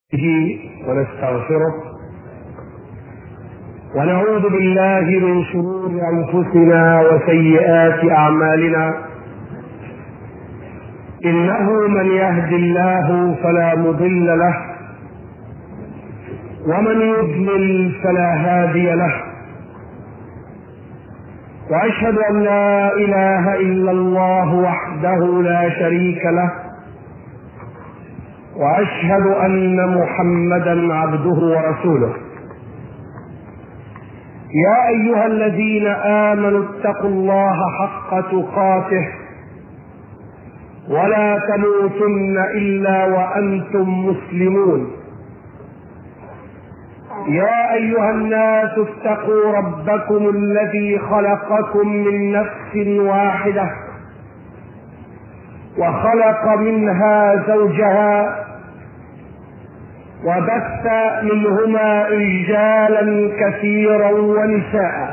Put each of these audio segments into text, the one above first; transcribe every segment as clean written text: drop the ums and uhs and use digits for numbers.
به ونستغفره ونعوذ بالله من شرور أنفسنا وسيئات أعمالنا. إنه من يهد الله فلا مضل له ومن يضلل فلا هادي له، وأشهد أن لا إله إلا الله وحده لا شريك له، وأشهد أن محمدا عبده ورسوله. يا أيها الذين آمنوا اتقوا الله حق تقاته ولا تموتن إلا وأنتم مسلمون. يا أيها الناس اتقوا ربكم الذي خلقكم من نفس واحدة وخلق منها زوجها وبث منهما رجالا كثيرا ونساء،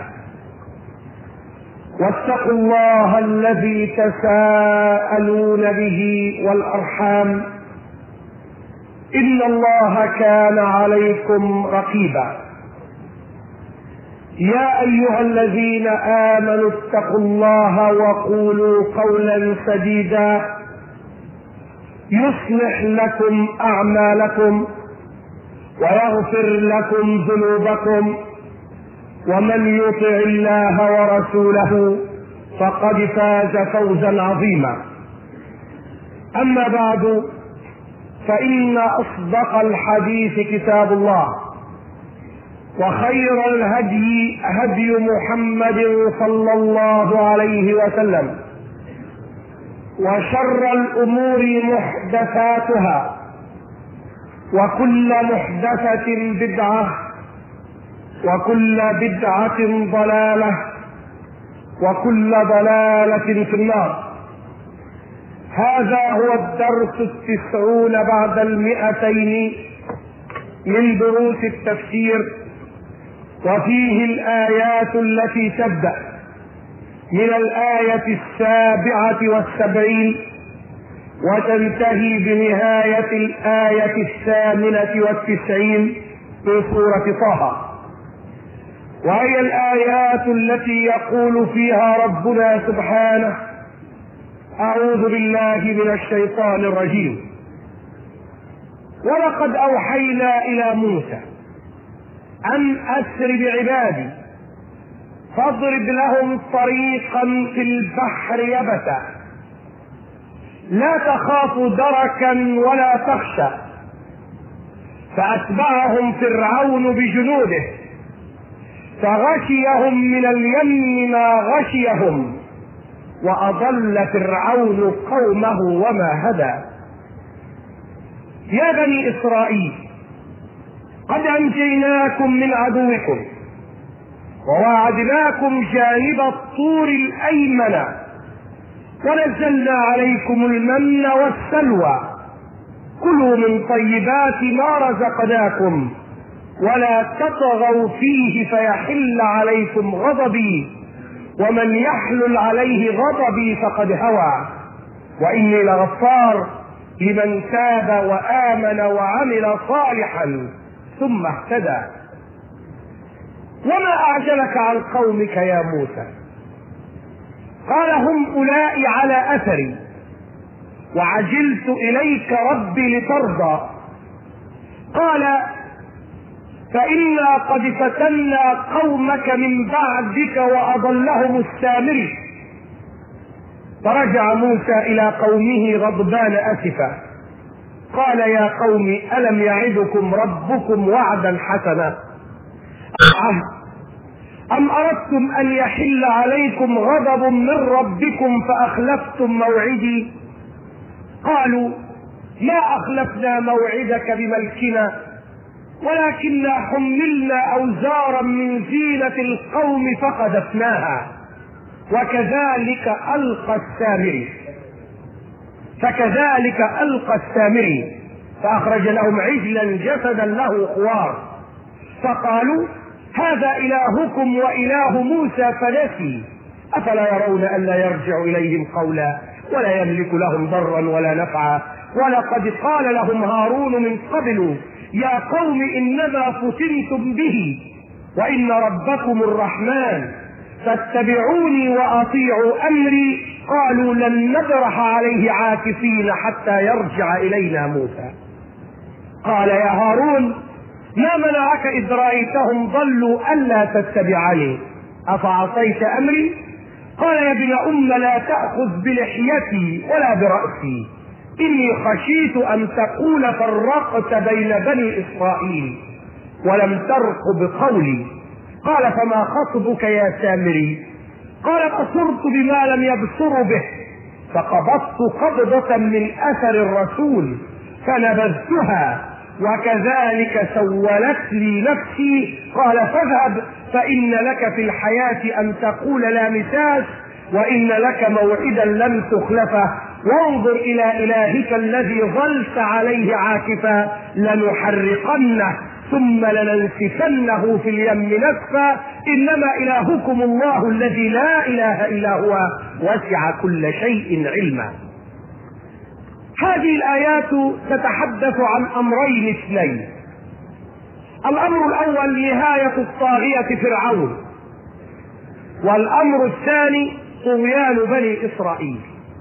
واتقوا الله الذي تساءلون به والأرحام إن الله كان عليكم رقيبا. يا أيها الذين آمنوا اتقوا الله وقولوا قولا سديدا يصلح لكم أعمالكم ويغفر لكم ذنوبكم، ومن يطع الله ورسوله فقد فاز فوزا عظيما. أما بعد، فإن أصدق الحديث كتاب الله، وخير الهدي هدي محمد صلى الله عليه وسلم، وشر الأمور محدثاتها، وكل محدثة بدعة، وكل بدعة ضلالة، وكل ضلالة في النار. هذا هو الدرس 90 بعد 200 من دروس التفسير، وفيه الآيات التي تبدأ من الآية 77 وتنتهي بنهاية الآية 98 من سورة طه، وهي الآيات التي يقول فيها ربنا سبحانه: أعوذ بالله من الشيطان الرجيم. ولقد أوحينا إلى موسى أن أسر بعبادي فاضرب لهم طريقا في البحر يبسا لا تخاف دركا ولا تخشى. فأتبعهم فرعون بجنوده فغشيهم من اليم ما غشيهم، وأضل فرعون قومه وما هدى. يا بني إسرائيل قد أنجيناكم من عدوكم وواعدناكم جانب الطور الأيمن ونزلنا عليكم المن والسلوى، كلوا من طيبات ما رزقناكم ولا تطغوا فيه فيحل عليكم غضبي، ومن يحلل عليه غضبي فقد هوى، وإني لغفار لمن تاب وآمن وعمل صالحا ثم اهتدى. وما أعجلك عن قومك يا موسى؟ قال: هم أولئك على أثري وعجلت إليك ربي لترضى. قال: فإنا قد فتنا قومك من بعدك وأضلهم السامري. فرجع موسى إلى قومه غضبان أسفا، قال: يا قوم ألم يعدكم ربكم وعدا حسنا أم أردتم أن يحل عليكم غضب من ربكم فأخلفتم موعدي؟ قالوا: ما أخلفنا موعدك بملكنا ولكننا حملنا أوزارا من زينة القوم فقذفناها وكذلك ألقى السامري. فكذلك ألقى السامري فأخرج لهم عجلا جسدا له خوار، فقالوا: هذا إلهكم وإله موسى فنسي، أفلا يرون ألا يرجع إليهم قولا ولا يملك لهم ضرا ولا نفعا، ولقد قال لهم هارون من قبل يا قوم إنما فتنتم به وإن ربكم الرحمن فاتبعوني وأطيعوا أمري. قالوا لن نبرح عليه عاكفين حتى يرجع إلينا موسى. قال يا هارون ما منعك إذ رأيتهم ضلوا ألا تتبعني أفعصيت أمري؟ قال يا ابن أم لا تأخذ بلحيتي ولا برأسي إني خشيت أن تقول فرقت بين بني إسرائيل ولم ترقب قولي. قال فما خطبك يا سامري؟ قال بصرت بما لم يبصروا به فقبضت قبضة من أثر الرسول فنبذتها وكذلك سولت لي نفسي. قال فاذهب فإن لك في الحياة أن تقول لا مساس وإن لك موعدا لن تخلفه وانظر إلى إلهك الذي ظلت عليه عاكفا لنحرقنه ثم لننسفنه في اليم نسفا إنما إلهكم الله الذي لا إله إلا هو وسع كل شيء علما. هذه الآيات تتحدث عن أمرين اثنين. الأمر الأول نهاية الطاغية فرعون، والأمر الثاني طغيان بني إسرائيل.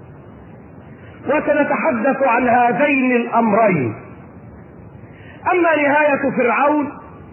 وسنتحدث عن هذين الأمرين. أما نهاية فرعون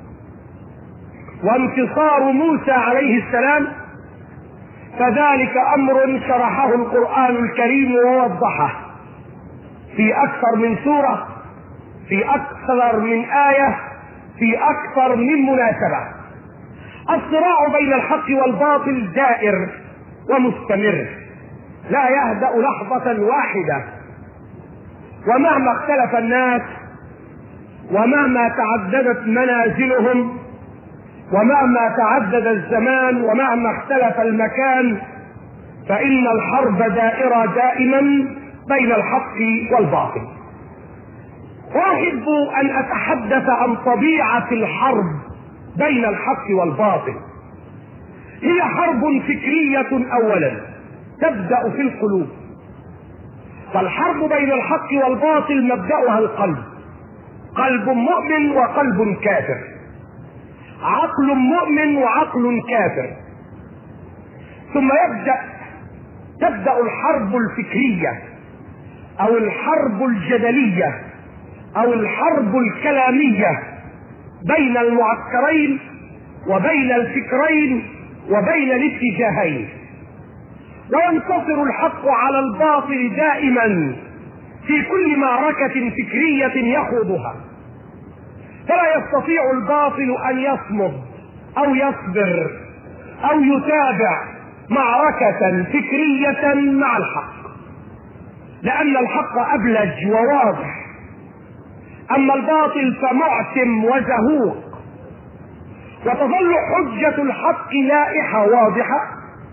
وانتصار موسى عليه السلام فذلك أمر شرحه القرآن الكريم ووضحه في أكثر من سورة، في أكثر من آية، في أكثر من مناسبة. الصراع بين الحق والباطل دائر ومستمر لا يهدأ لحظة واحدة، ومهما اختلف الناس ومهما تعددت منازلهم ومهما تعدد الزمان ومهما اختلف المكان فإن الحرب دائرة دائما بين الحق والباطل. وأحب أن أتحدث عن طبيعة الحرب بين الحق والباطل. هي حرب فكرية أولا تبدأ في القلوب، فالحرب بين الحق والباطل مبدأها القلب، قلب مؤمن وقلب كافر، عقل مؤمن وعقل كافر. ثم تبدأ الحرب الفكرية أو الحرب الجدلية أو الحرب الكلامية بين المعسكرين وبين الفكرين وبين الاتجاهين، وينتصر الحق على الباطل دائما في كل معركة فكرية يخوضها. فلا يستطيع الباطل أن يصمد أو يصبر أو يتابع معركة فكرية مع الحق، لأن الحق أبلج وواضح، أما الباطل فمعتم وزهوق. وتظل حجة الحق لائحة واضحة،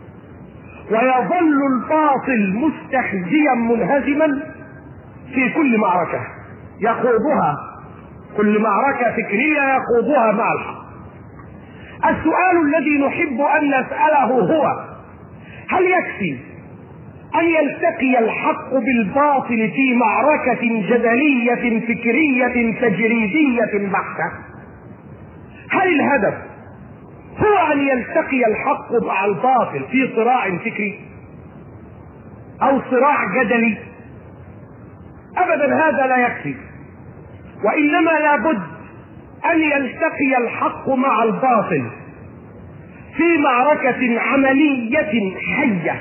ويظل الباطل مستخزيا منهزما في كل معركة يخوضها، كل معركة فكرية يخوضها مع الحق. السؤال الذي نحب أن نسأله هو: هل يكفي أن يلتقي الحق بالباطل في معركة جدلية فكرية تجريدية بحتة؟ هل الهدف هو أن يلتقي الحق مع الباطل في صراع فكري أو صراع جدلي؟ أبدا، هذا لا يكفي، وإنما لابد أن يلتقي الحق مع الباطل في معركة عملية حية،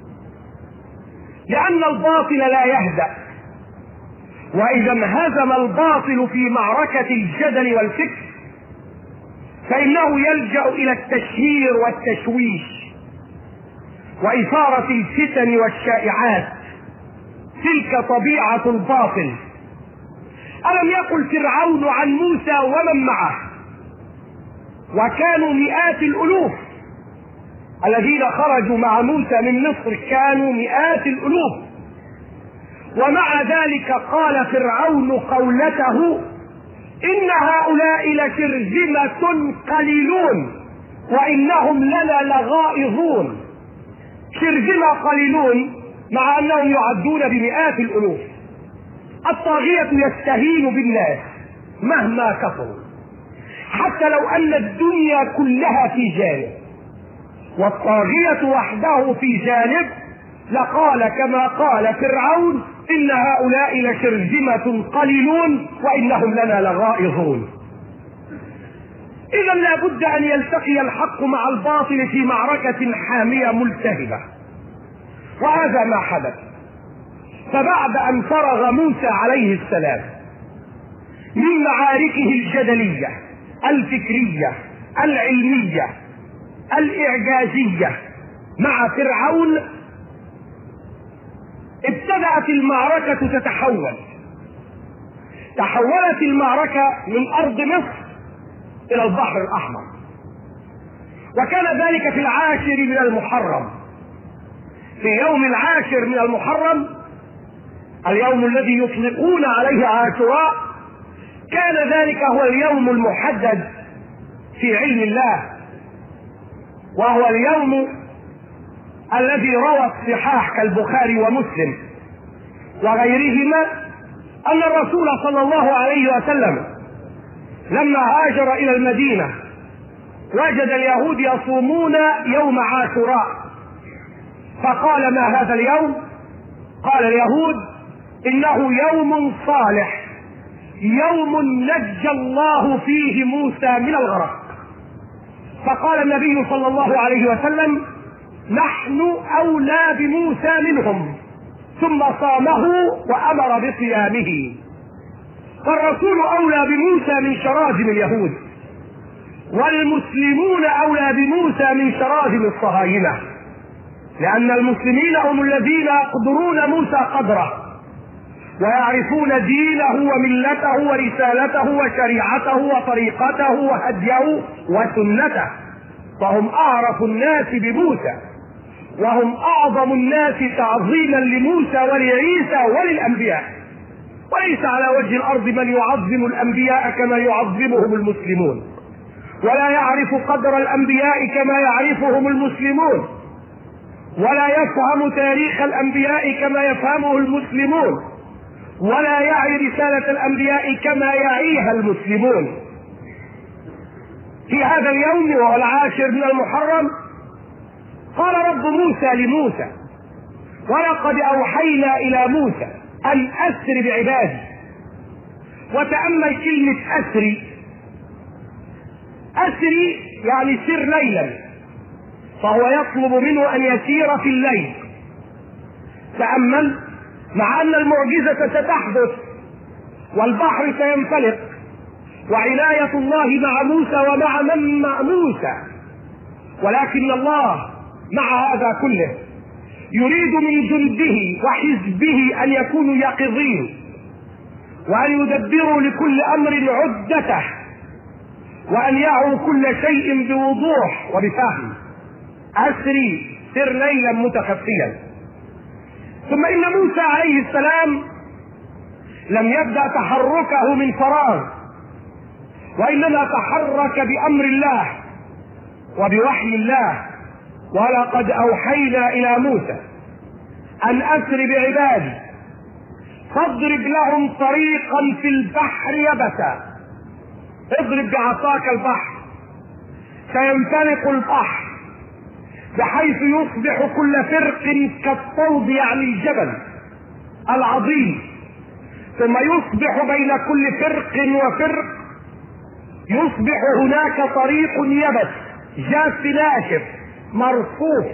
لأن الباطل لا يهدأ، وإذا انهزم الباطل في معركة الجدل والفكر فإنه يلجأ إلى التشهير والتشويش وإثارة الفتن والشائعات. تلك طبيعة الباطل. ألم يقل فرعون عن موسى ومن معه، وكانوا مئات الألوف الذين خرجوا مع موسى من مصر، كانوا مئات الألوف، ومع ذلك قال فرعون قولته: إن هؤلاء لشرذمة قليلون وإنهم لنا لغائظون. شرذمة قليلون مع أنهم يعدون بمئات الألوف. الطاغية يستهين بالناس مهما كفروا، حتى لو أن الدنيا كلها في جانب والطاغية وحده في جانب لقال كما قال فرعون: إن هؤلاء لشرذمة قليلون وإنهم لنا لغائظون. إذا لا بد أن يلتقي الحق مع الباطل في معركة حامية ملتهبة، وهذا ما حدث. فبعد أن فرغ موسى عليه السلام من معاركه الجدلية الفكرية العلمية الإعجازية مع فرعون، ابتدأت المعركة تتحول. تحولت المعركة من أرض مصر إلى البحر الأحمر، وكان ذلك في 10 من المحرم. في يوم 10 من المحرم، اليوم الذي يطلقون عليه عاشوراء، كان ذلك هو اليوم المحدد في علم الله، وهو اليوم الذي روى الصحاح كالبخاري ومسلم وغيرهما أن الرسول صلى الله عليه وسلم لما هاجر إلى المدينة وجد اليهود يصومون يوم عاشوراء، فقال: ما هذا اليوم؟ قال اليهود: إنه يوم صالح، يوم نجى الله فيه موسى من الغرق. فقال النبي صلى الله عليه وسلم: نحن أولى بموسى منهم، ثم صامه وأمر بصيامه. فالرسول أولى بموسى من شراذم اليهود، والمسلمون أولى بموسى من شراذم الصهاينة، لأن المسلمين هم الذين يقدرون موسى قدره ويعرفون دينه وملته ورسالته وشريعته وطريقته وهديه وسنته، فهم أعرف الناس بموسى، وهم أعظم الناس تعظيما لموسى ولعيسى وللأنبياء. وليس على وجه الأرض من يعظم الأنبياء كما يعظمهم المسلمون، ولا يعرف قدر الأنبياء كما يعرفهم المسلمون، ولا يفهم تاريخ الأنبياء كما يفهمه المسلمون، ولا يعي رسالة الأنبياء كما يعيها المسلمون. في هذا اليوم وهو 10 من المحرم قال رب موسى لموسى: ولقد أوحينا إلى موسى أن أسر بعبادي. وتأمل كلمة أسري. أسري يعني سر ليلا، فهو يطلب منه أن يسير في الليل. تأمل، مع أن المعجزة ستحدث والبحر سينفلق وعناية الله مع موسى ومع من مع موسى، ولكن الله مع هذا كله يريد من جنده وحزبه أن يكونوا يقظين، وأن يدبروا لكل أمر عدته، وأن يعوا كل شيء بوضوح وبفهم. أسري، سر ليلا متخفيا. ثم إن موسى عليه السلام لم يبدأ تحركه من فراغ، وإنما تحرك بأمر الله وبوحي الله. ولقد أوحينا إلى موسى أن أسر بعبادي فاضرب لهم طريقا في البحر يبسا. اضرب بعصاك البحر سينفلق البحر بحيث يصبح كل فرق كالطود، يعني الجبل العظيم، ثم يصبح بين كل فرق وفرق يصبح هناك طريق يبس جاف ناشف مرصوف،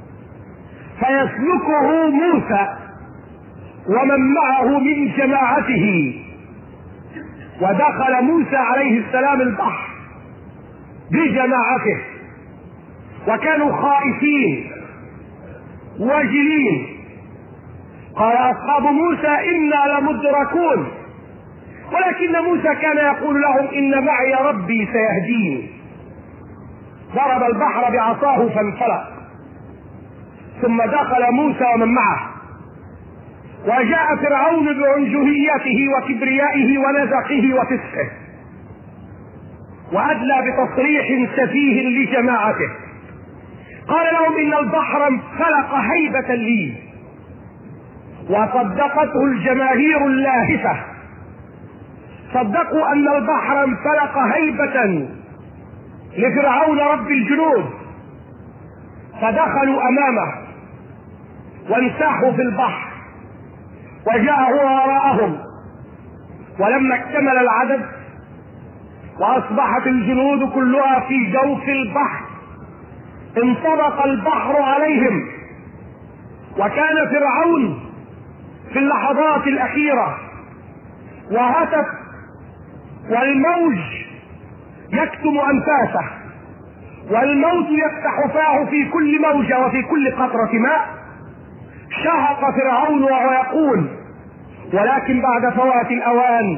فيسلكه موسى ومن معه من جماعته. ودخل موسى عليه السلام البحر بجماعته، وكانوا خائفين وجلين. قال أصحاب موسى: إنا لمدركون. ولكن موسى كان يقول لهم: إن معي ربي سيهديني. ضرب البحر بعصاه فانفلق، ثم دخل موسى ومن معه، وجاء فرعون بعنجهيته وكبريائه ونزقه وفسقه، وأدلى بتصريح سفيه لجماعته. قال لهم: إن البحر انفلق هيبة لي. وصدقته الجماهير اللاهفة، صدقوا أن البحر انفلق هيبة لفرعون رب الجنود، فدخلوا أمامه وانساحوا في البحر، وجاء هو وراءهم. ولما اكتمل العدد وأصبحت الجنود كلها في جوف البحر، انطبق البحر عليهم، وكان فرعون في اللحظات الأخيرة وهتف والموج يكتم أنفاسه، والموت يفتح فاه في كل موجة وفي كل قطرة ماء. شهق فرعون وهو يقول: ولكن بعد فوات الأوان،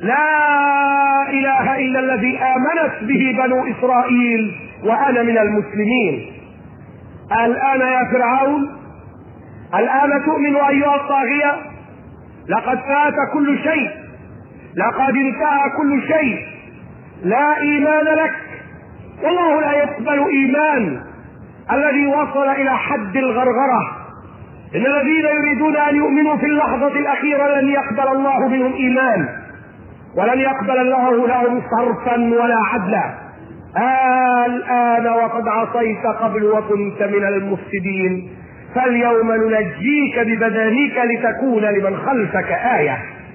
لا إله إلا الذي آمنت به بنو إسرائيل وأنا من المسلمين. الآن يا فرعون، الآن تؤمن أيها الطاغية؟ لقد فات كل شيء، لقد انتهى كل شيء، لا إيمان لك، والله لا يقبل إيمان الذي وصل إلى حد الغرغرة. إن الذين يريدون أن يؤمنوا في اللحظة الأخيرة لن يقبل الله منهم إيمان، ولن يقبل الله لهم صرفا ولا عدلا. الآن وقد عصيت قبل وكنت من المفسدين، فاليوم ننجيك ببدنك لتكون لمن خلفك آية.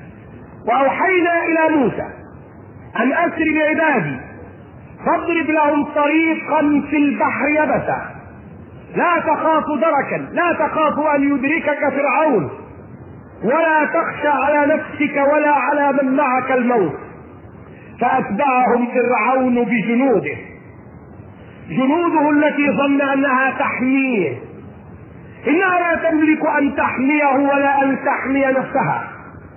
وأوحينا إلى موسى أن أسر بعبادي فاضرب لهم طريقا في البحر يبسا لا تخاف دركا، لا تخاف أن يدركك فرعون، ولا تخشى على نفسك ولا على من معك الموت. فأتبعهم فرعون بجنوده، جنوده التي ظن أنها تحميه، إنها لا تملك أن تحميه ولا أن تحمي نفسها.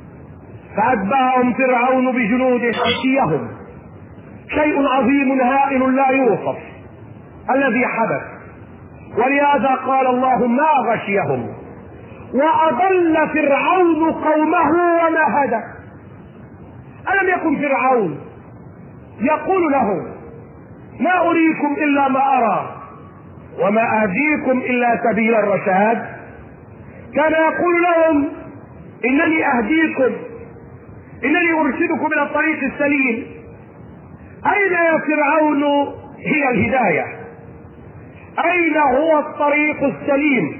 فأتبعهم فرعون بجنوده غشيهم شيء عظيم هائل لا يوصف الذي حدث، ولهذا قال الله: ما غشيهم. وأضل فرعون قومه وما هدى. ألم يكن فرعون يقول له: ما أريكم إلا ما أرى وما أهديكم إلا سبيل الرشاد؟ كان يقول لهم: إنني أهديكم، إنني أرشدكم إلى الطريق السليم. أين يا فرعون هي الهداية؟ أين هو الطريق السليم؟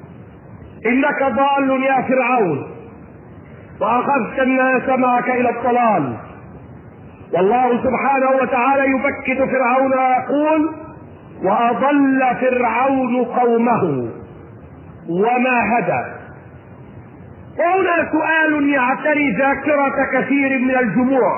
إنك ضال يا فرعون، وأخذت الناس معك إلى الضلال. والله سبحانه وتعالى يبكت فرعون ويقول: وأضل فرعون قومه وما هدى. وهنا سؤال يعتري ذاكرة كثير من الجموع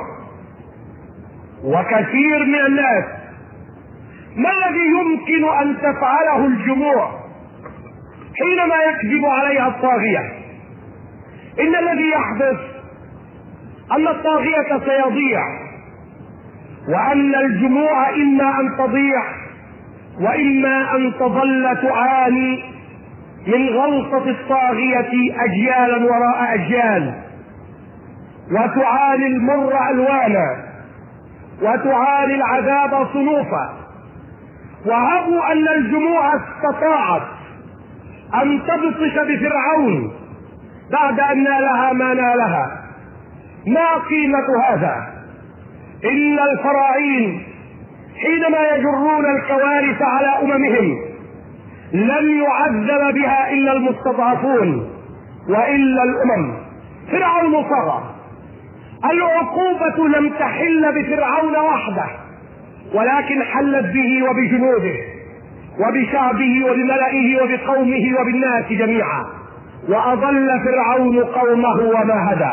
وكثير من الناس: ما الذي يمكن أن تفعله الجموع حينما يكذب عليها الطاغية؟ إن الذي يحدث أن الطاغية سيضيع، وأن الجموع إما أن تضيع وإما أن تظل تعاني من غلطة الطاغية أجيالا وراء أجيال، وتعاني المر ألوانا، وتعاني العذاب صنوفا. وهبوا أن الجموع استطاعت أن تبطش بفرعون بعد أن نالها ما نالها. ما قيمة هذا؟ إن الفراعين حينما يجرون الكوارث على أممهم لن يعذب بها إلا المستضعفون وإلا الأمم. فرعون طغى، العقوبة لم تحل بفرعون وحده، ولكن حلت به وبجنوده وبشعبه وبملئه وبقومه وبالناس جميعا. وأضل فرعون قومه وما هدى.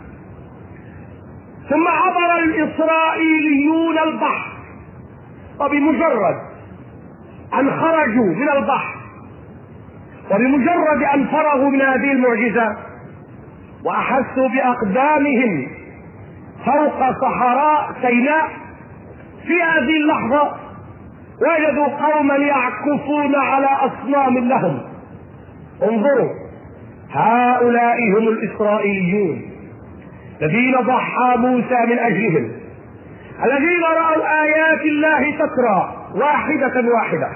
ثم عبر الإسرائيليون البحر، وبمجرد أن خرجوا من البحر وبمجرد أن فرغوا من هذه المعجزة وأحسوا بأقدامهم فوق صحراء سيناء، في هذه اللحظة وجدوا قوما يعكفون على أصنام لهم. انظروا، هؤلاء هم الإسرائيليون الذين ضحى موسى من أجلهم، الذين رأوا آيات الله تترى واحدة واحدة.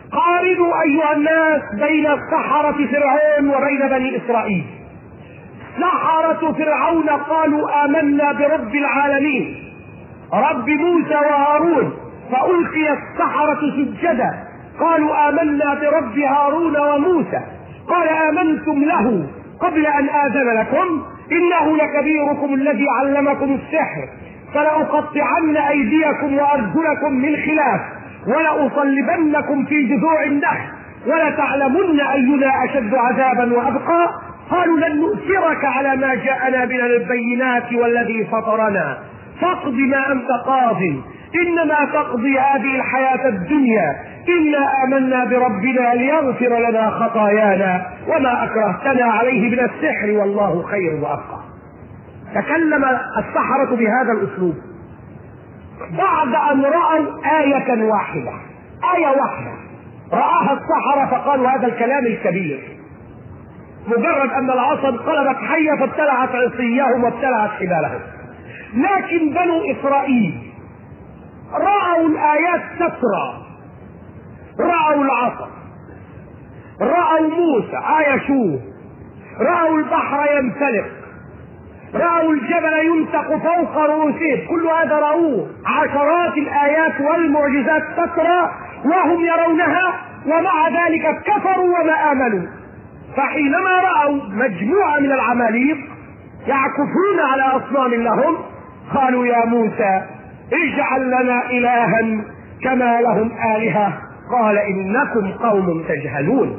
قارنوا أيها الناس بين سحرة فرعون وبين بني إسرائيل. سحرة فرعون قالوا آمنا برب العالمين رب موسى وهارون، فألقي السحرة سجدا قالوا آمنا برب هارون وموسى. قال آمنتم له قبل أن آذن لكم إنه لكبيركم الذي علمكم السحر فلأقطعن أيديكم وأرجلكم من خلاف ولأصلبنكم في جذوع النخل ولتعلمن أينا أشد عذابا وأبقى. قالوا لن نؤثرك على ما جاءنا من البينات والذي فطرنا فاقض ما أنت قاض إنما تقضي هذه الحياة الدنيا إنا آمنا بربنا ليغفر لنا خطايانا وما أكرهتنا عليه من السحر والله خير وأبقى. تكلم السحرة بهذا الأسلوب بعد أن رأوا آية واحدة، آية واحدة رآها السحرة فقالوا هذا الكلام الكبير. مجرد أن العصا انقلبت حية فابتلعت عصيهم وابتلعت حبالهم. لكن بنو إسرائيل رأوا الآيات تسرى، رأوا العصا، رأوا موسى يشوه، رأوا البحر يمتلئ، رأوا الجبل ينتق فوق رؤوسهم، كل هذا رأوه. عشرات الآيات والمعجزات تسرى وهم يرونها ومع ذلك كفروا وما آمنوا. فحينما رأوا مجموعة من العماليق يعكفون على أصنام لهم قالوا يا موسى اجعل لنا إلها كما لهم آلهة قال إنكم قوم تجهلون.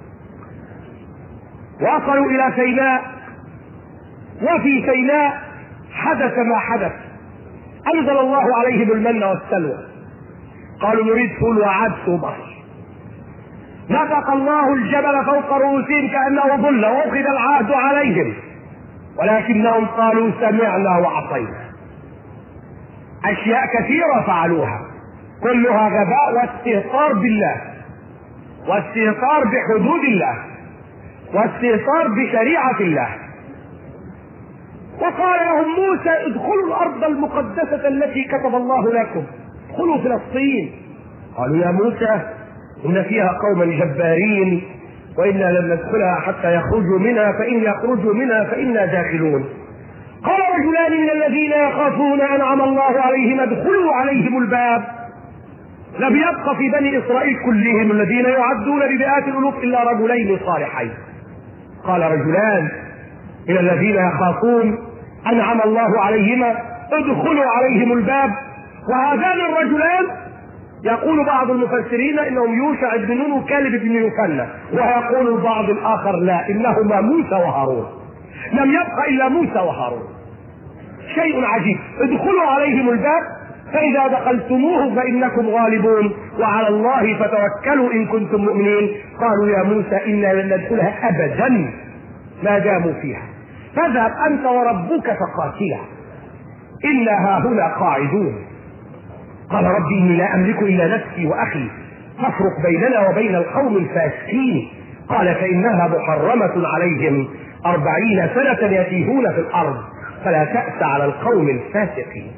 وصلوا إلى سيناء، وفي سيناء حدث ما حدث، أنزل الله عليهم المن والسلوى. قالوا نريد فول وعدس وبصر. نطق الله الجبل فوق رؤوسهم كأنه ظل وأخذ العهد عليهم ولكنهم قالوا سمعنا وعصينا. أشياء كثيرة فعلوها كلها غباء واستهتار بالله واستهتار بحدود الله واستهتار بشريعة الله. وقال لهم موسى ادخلوا الأرض المقدسة التي كتب الله لكم، ادخلوا فلسطين. قالوا يا موسى إن فيها قوما جبارين وإنا لن ندخلها حتى يخرجوا منها فإن يخرجوا منها فإنا داخلون. قال رجلان من الذين يخافون أنعم الله عليهم ادخلوا عليهم الباب. لم يبق في بني إسرائيل كلهم الذين يعدون بمئات الألوف إلا رجلين صالحين. قال رجلان من الذين يخافون أنعم الله عليهما ادخلوا عليهم الباب. وهذان الرجلان يقول بعض المفسرين انهم يوشع بن نون وكالب بن يوحنا، ويقول البعض الاخر لا انهما موسى وهارون. لم يبق الا موسى وهارون. شيء عجيب. ادخلوا عليهم الباب فاذا دخلتموه فانكم غالبون وعلى الله فتوكلوا ان كنتم مؤمنين. قالوا يا موسى انا لن ندخلها ابدا ما داموا فيها فاذهب انت وربك فقاتلا انا هاهنا قاعدون. قال ربي إني لا أملك إلا نفسي وأخي فافرق بيننا وبين القوم الفاسقين. قال فإنها محرمة عليهم 40 سنة يتيهون في الأرض فلا تأس على القوم الفاسقين.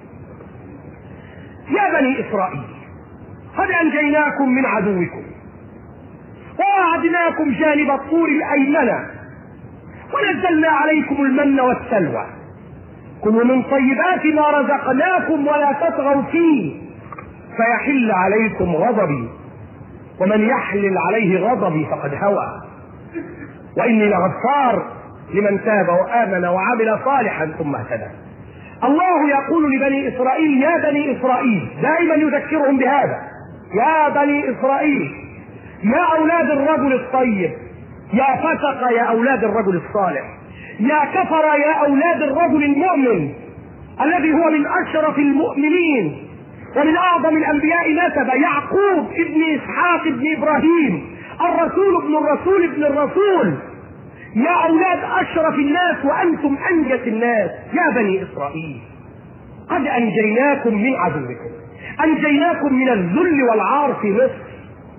يا بني إسرائيل قد أنجيناكم من عدوكم ووعدناكم جانب الطور الأيمن ونزلنا عليكم المن والسلوى كلوا من طيبات ما رزقناكم ولا تطغوا فيه فيحل عليكم غضبي ومن يحلل عليه غضبي فقد هوى وإني لغفار لمن تاب وآمن وعمل صالحا ثم اهتدى. الله يقول لبني إسرائيل يا بني إسرائيل، دائما يذكرهم بهذا، يا بني إسرائيل، يا أولاد الرجل الطيب، يا فسق يا أولاد الرجل الصالح، يا كفر يا أولاد الرجل المؤمن الذي هو من أشرف المؤمنين ومن أعظم الأنبياء نسبا، يعقوب ابن إسحاق ابن إبراهيم، الرسول ابن الرسول ابن الرسول، يا أولاد أشرف الناس وأنتم أنجس الناس. يا بني إسرائيل قد أنجيناكم من عدوكم، أنجيناكم من الذل والعار في مصر،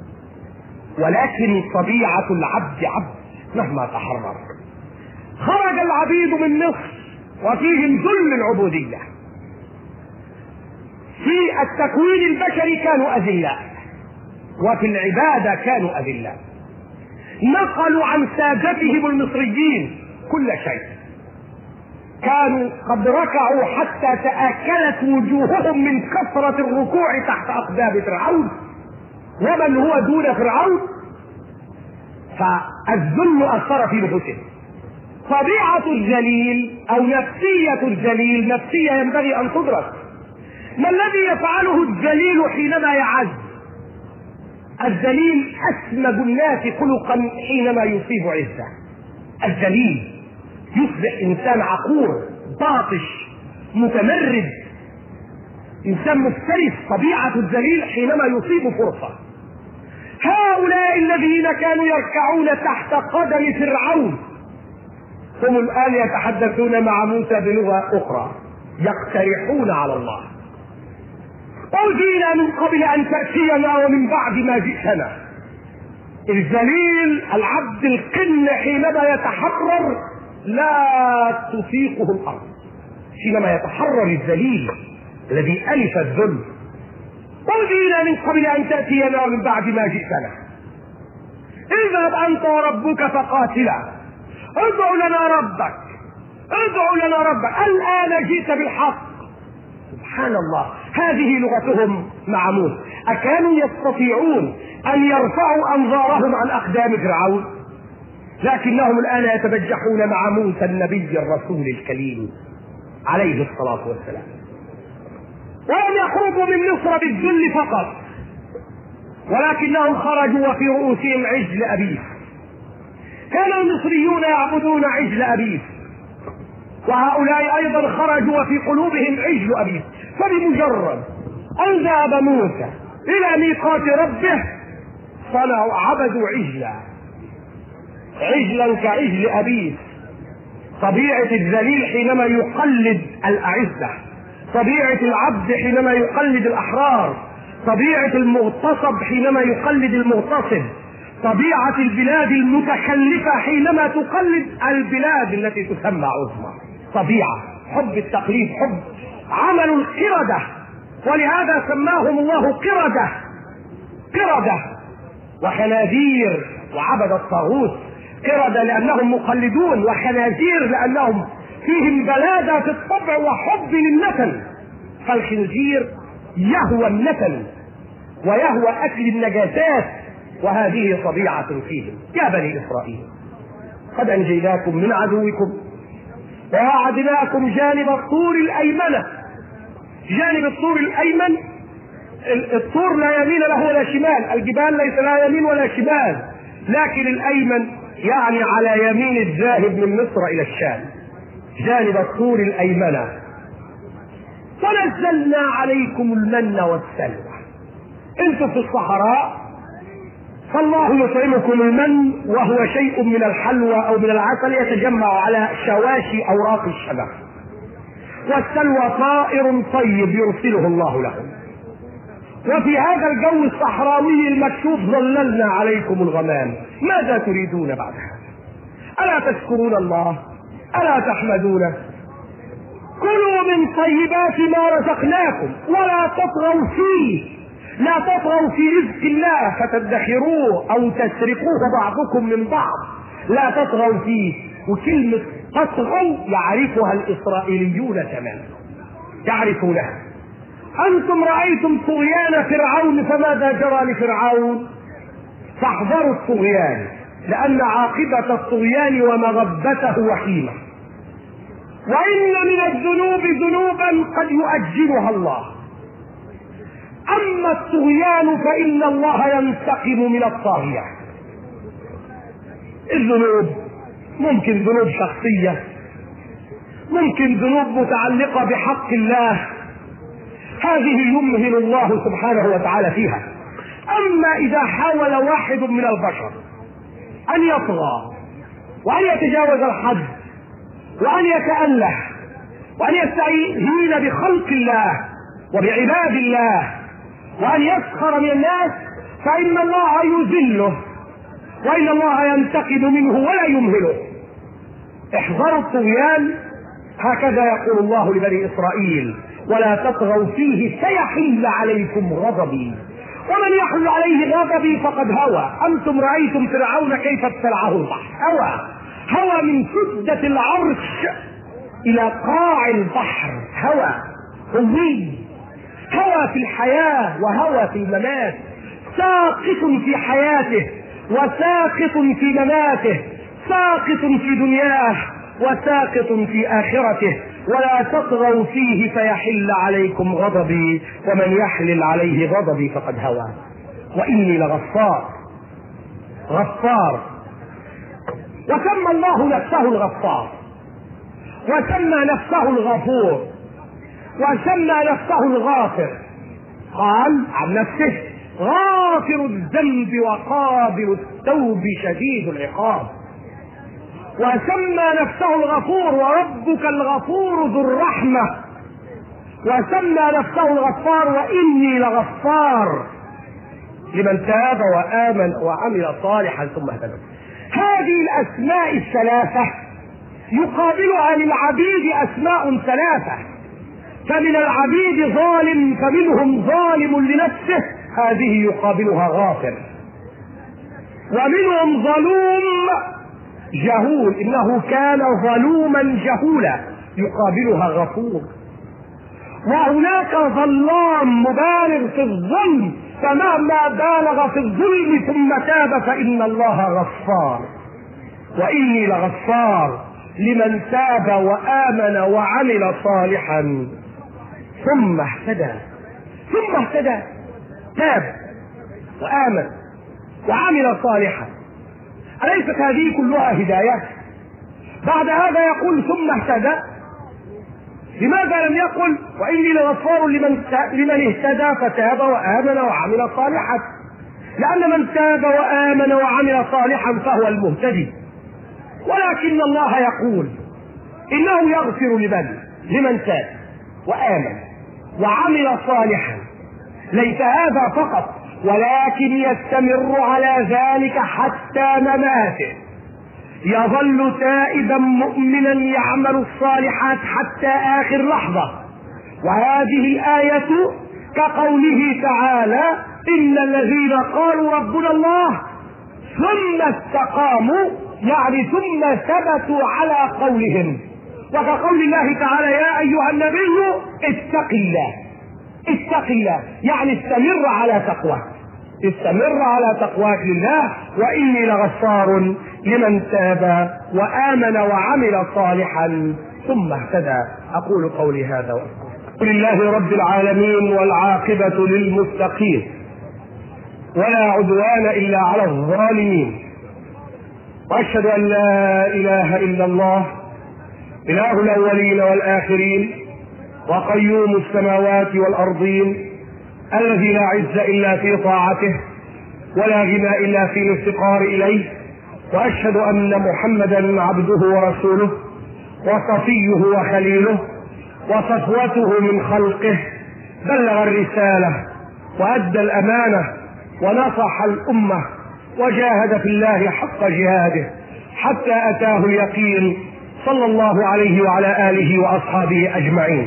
ولكن طبيعة العبد عبد مهما تحرر. خرج العبيد من مصر وفيهم ذل العبودية. في التكوين البشري كانوا أذلاء وفي العبادة كانوا أذلاء. نقلوا عن سادتهم المصريين كل شيء، كانوا قد ركعوا حتى تآكلت وجوههم من كثرة الركوع تحت أقدام فرعون ومن هو دون فرعون، فالذل أثر في نفوسهم. طبيعة الذليل أو نفسية الذليل نفسية ينبغي أن تدرك. ما الذي يفعله الذليل حينما يعز؟ الذليل أسمج الناس خلقا حينما يصيب عزة. الذليل يصبح إنسان عقور باطش متمرد، إنسان مفترس. طبيعة الذليل حينما يصيب فرصة. هؤلاء الذين كانوا يركعون تحت قدم فرعون هم الآن يتحدثون مع موسى بلغة أخرى، يقترحون على الله: أوذينا من قبل أن تأتينا ومن بعد ما جئتنا. الذليل العبد القن حينما يتحرر لا تطيقه الأرض. حينما يتحرر الذليل الذي ألف الذل: أوذينا من قبل أن تأتينا ومن بعد ما جئتنا، اذهب أنت وربك فقاتلا، ادع لنا ربك، ادع لنا ربك، الآن جئت بالحق. سبحان الله، هذه لغتهم مع موسى. أكانوا يستطيعون أن يرفعوا أنظارهم عن أقدام فرعون؟ لكنهم الآن يتبجحون مع موسى النبي الرسول الكريم عليه الصلاة والسلام. ولم يخرجوا من مصر بالذل فقط، ولكنهم خرجوا وفي رؤوسهم عجل أبيس. كان المصريون يعبدون عجل أبيس، وهؤلاء أيضا خرجوا وفي قلوبهم عجل أبيس. فبمجرد أن ذهب موسى إلى ميقات ربه صنعوا عبدوا عجلا كعجل أبيس. طبيعة الذليل حينما يقلد الأعزة، طبيعة العبد حينما يقلد الأحرار، طبيعة المغتصب حينما يقلد المغتصب، طبيعة البلاد المتخلفة حينما تقلد البلاد التي تسمى عظمى. طبيعة حب التقليد، حب عمل القردة، ولهذا سماهم الله قردة وخنازير وعبد الطاغوت. قردة لأنهم مقلدون، وخنازير لأنهم فيهم بلادة في الطبع وحب للنتن. فالخنزير يهوى النتن ويهوى أكل النجاسات، وهذه طبيعة فيهم. يا بني إسرائيل، قد أنجيناكم من عدوكم ووعدناكم جانب الطور الأيمن. جانب الطور الأيمن، الطور لا يمين له ولا شمال، الجبال ليس لها يمين ولا شمال، لكن الأيمن يعني على يمين الذاهب من مصر إلى الشام. جانب الطور الأيمن فنزلنا عليكم المن والسلوى. انتم في الصحراء فالله يطعمكم المن، وهو شيء من الحلوى أو من العسل يتجمع على شواشي أوراق الشجر، والسلوى طائر طيب يرسله الله لكم. وفي هذا الجو الصحراوي المكشوف ظللنا عليكم الغمام. ماذا تريدون بعد هذا؟ ألا تشكرون الله؟ ألا تحمدونه؟ كلوا من طيبات ما رزقناكم ولا تطغوا فيه، لا تطغوا في رزق الله فتدخروه أو تسرقوه بعضكم من بعض، لا تطغوا فيه. وكلمة تطغوا يعرفها الإسرائيليون تماما، يعرفونها. أنتم رأيتم طغيان فرعون، فماذا جرى لفرعون؟ فاحذروا الطغيان، لأن عاقبة الطغيان ومغبته وخيمة. وإن من الذنوب ذنوبا قد يؤجلها الله، أما الطغيان فإن الله ينتقم من الطاغية. الذنوب ممكن ذنوب شخصية، ممكن ذنوب متعلقة بحق الله، هذه يمهل الله سبحانه وتعالى فيها. أما إذا حاول واحد من البشر أن يطغى وأن يتجاوز الحد وأن يتأله وأن يستهين بخلق الله وبعباد الله وأن يسخر من الناس، فإن الله يذله وإن الله ينتقم منه ولا يمهله. احذروا الطغيان، هكذا يقول الله لبني إسرائيل: ولا تطغوا فيه فيحل عليكم غضبي، ومن يحل عليه غضبي فقد هوى. أنتم رأيتم فرعون كيف ابتلعه البحر، هوى من شدة العرش إلى قاع البحر، هوى هوي، هوى في الحياة وهوى في الممات، ساقط في حياته وساقط في مماته، ساقط في دنياه وساقط في آخرته. ولا تطغوا فيه فيحل عليكم غضبي، ومن يحلل عليه غضبي فقد هوى. وإني لغفار، غفار. وسمى الله نفسه الغفار، وسمى نفسه الغفور، وسمى نفسه الغافر. قال عن نفسه: غافر الذنب وقابل التوب شديد العقاب. وسمى نفسه الغفور: وربك الغفور ذو الرحمة. وسمى نفسه الغفار: وإني لغفار لمن تاب وآمن وعمل صالحا ثم اهتدى. هذه الأسماء الثلاثة يقابلها للعبيد أسماء ثلاثة، فمن العبيد ظالم، فمنهم ظالم لنفسه، هذه يقابلها غافر. ومنهم ظلوم جهول، إنه كان ظلوما جهولا، يقابلها غفور. وهناك ظلام مبالغ في الظلم، فمهما بالغ في الظلم ثم تاب فإن الله غفار. وإني لغفار لمن تاب وآمن وعمل صالحا ثم اهتدى. ثم اهتدى، تاب وآمن وعمل صالحا. أليست هذه كلها هداية؟ بعد هذا يقول ثم اهتدى. لماذا لم يقل وإني لغفار لمن اهتدى فتاب وآمن وعمل صالحا؟ لأن من تاب وآمن وعمل صالحا فهو المهتدي. ولكن الله يقول إنه يغفر لمن تاب وآمن وعمل صالحا. ليس هذا فقط، ولكن يستمر على ذلك حتى مماته، يظل تائبا مؤمنا يعمل الصالحات حتى آخر لحظة. وهذه الآية كقوله تعالى: إن الذين قالوا ربنا الله ثم استقاموا، يعني ثم ثبتوا على قولهم. وكقول الله تعالى: يا أيها النبي اتق الله. اتق الله يعني استمر على تقواك، استمر على تقواك لله. وإني لغفار لمن تاب وآمن وعمل صالحا ثم اهتدى. أقول قولي هذا وأستغفر لله رب العالمين، والعاقبة للمتقين، ولا عدوان إلا على الظالمين. وأشهد أن لا إله إلا الله إله الأولين والآخرين، وقيوم السماوات والأرضين، الذي لا عز إلا في طاعته ولا غنى إلا في الافتقار إليه. وأشهد أن محمدا عبده ورسوله وصفيه وخليله وصفوته من خلقه، بلغ الرسالة وأدى الأمانة ونصح الأمة وجاهد في الله حق جهاده حتى أتاه اليقين، صلى الله عليه وعلى آله وأصحابه أجمعين.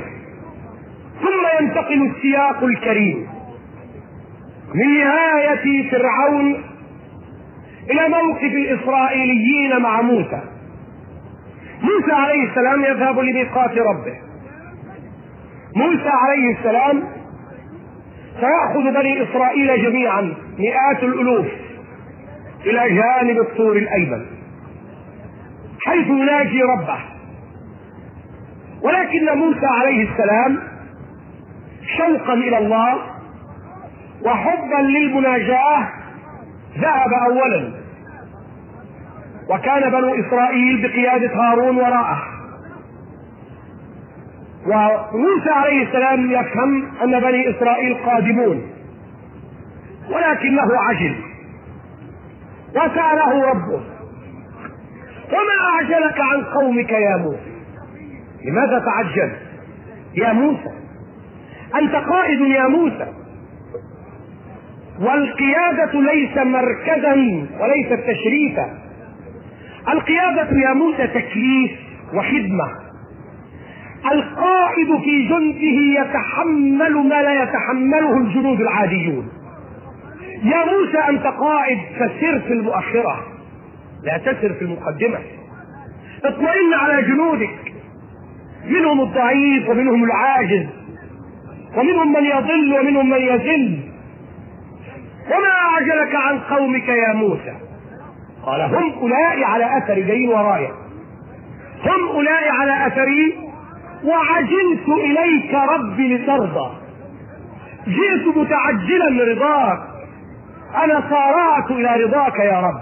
ثم ينتقل السياق الكريم من نهاية فرعون إلى موقف الإسرائيليين مع موسى. موسى عليه السلام يذهب لميقات ربه. موسى عليه السلام سيأخذ بني إسرائيل جميعا مئات الألوف إلى جانب الطور الأيمن حيث يناجي ربه. ولكن موسى عليه السلام شوقا إلى الله وحبا للمناجاة ذهب أولا، وكان بنو إسرائيل بقيادة هارون وراءه. وموسى عليه السلام يفهم أن بني إسرائيل قادمون، ولكنه عجل وسأله ربه: وما أعجلك عن قومك يا موسى؟ لماذا تعجل يا موسى؟ أنت قائد يا موسى، والقيادة ليس مركزا وليست تشريفا. القيادة يا موسى تكليف وخدمة. القائد في جنده يتحمل ما لا يتحمله الجنود العاديون. يا موسى أنت قائد، فسر في المؤخرة لا تسر في المقدمة. اطمئن على جنودك، منهم الضعيف ومنهم العاجز، ومنهم من يضل ومنهم من يذل. وما أعجلك عن قومك يا موسى؟ قال هم أولئك على أثري، جايين ورايا، هم أولئك على أثري وعجلت إليك ربي لترضى. جئت متعجلا لرضاك، أنا صارعت إلى رضاك يا رب.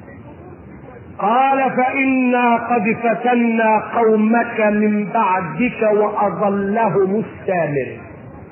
قال فإنا قد فتنا قومك من بعدك وأضلهم السامري.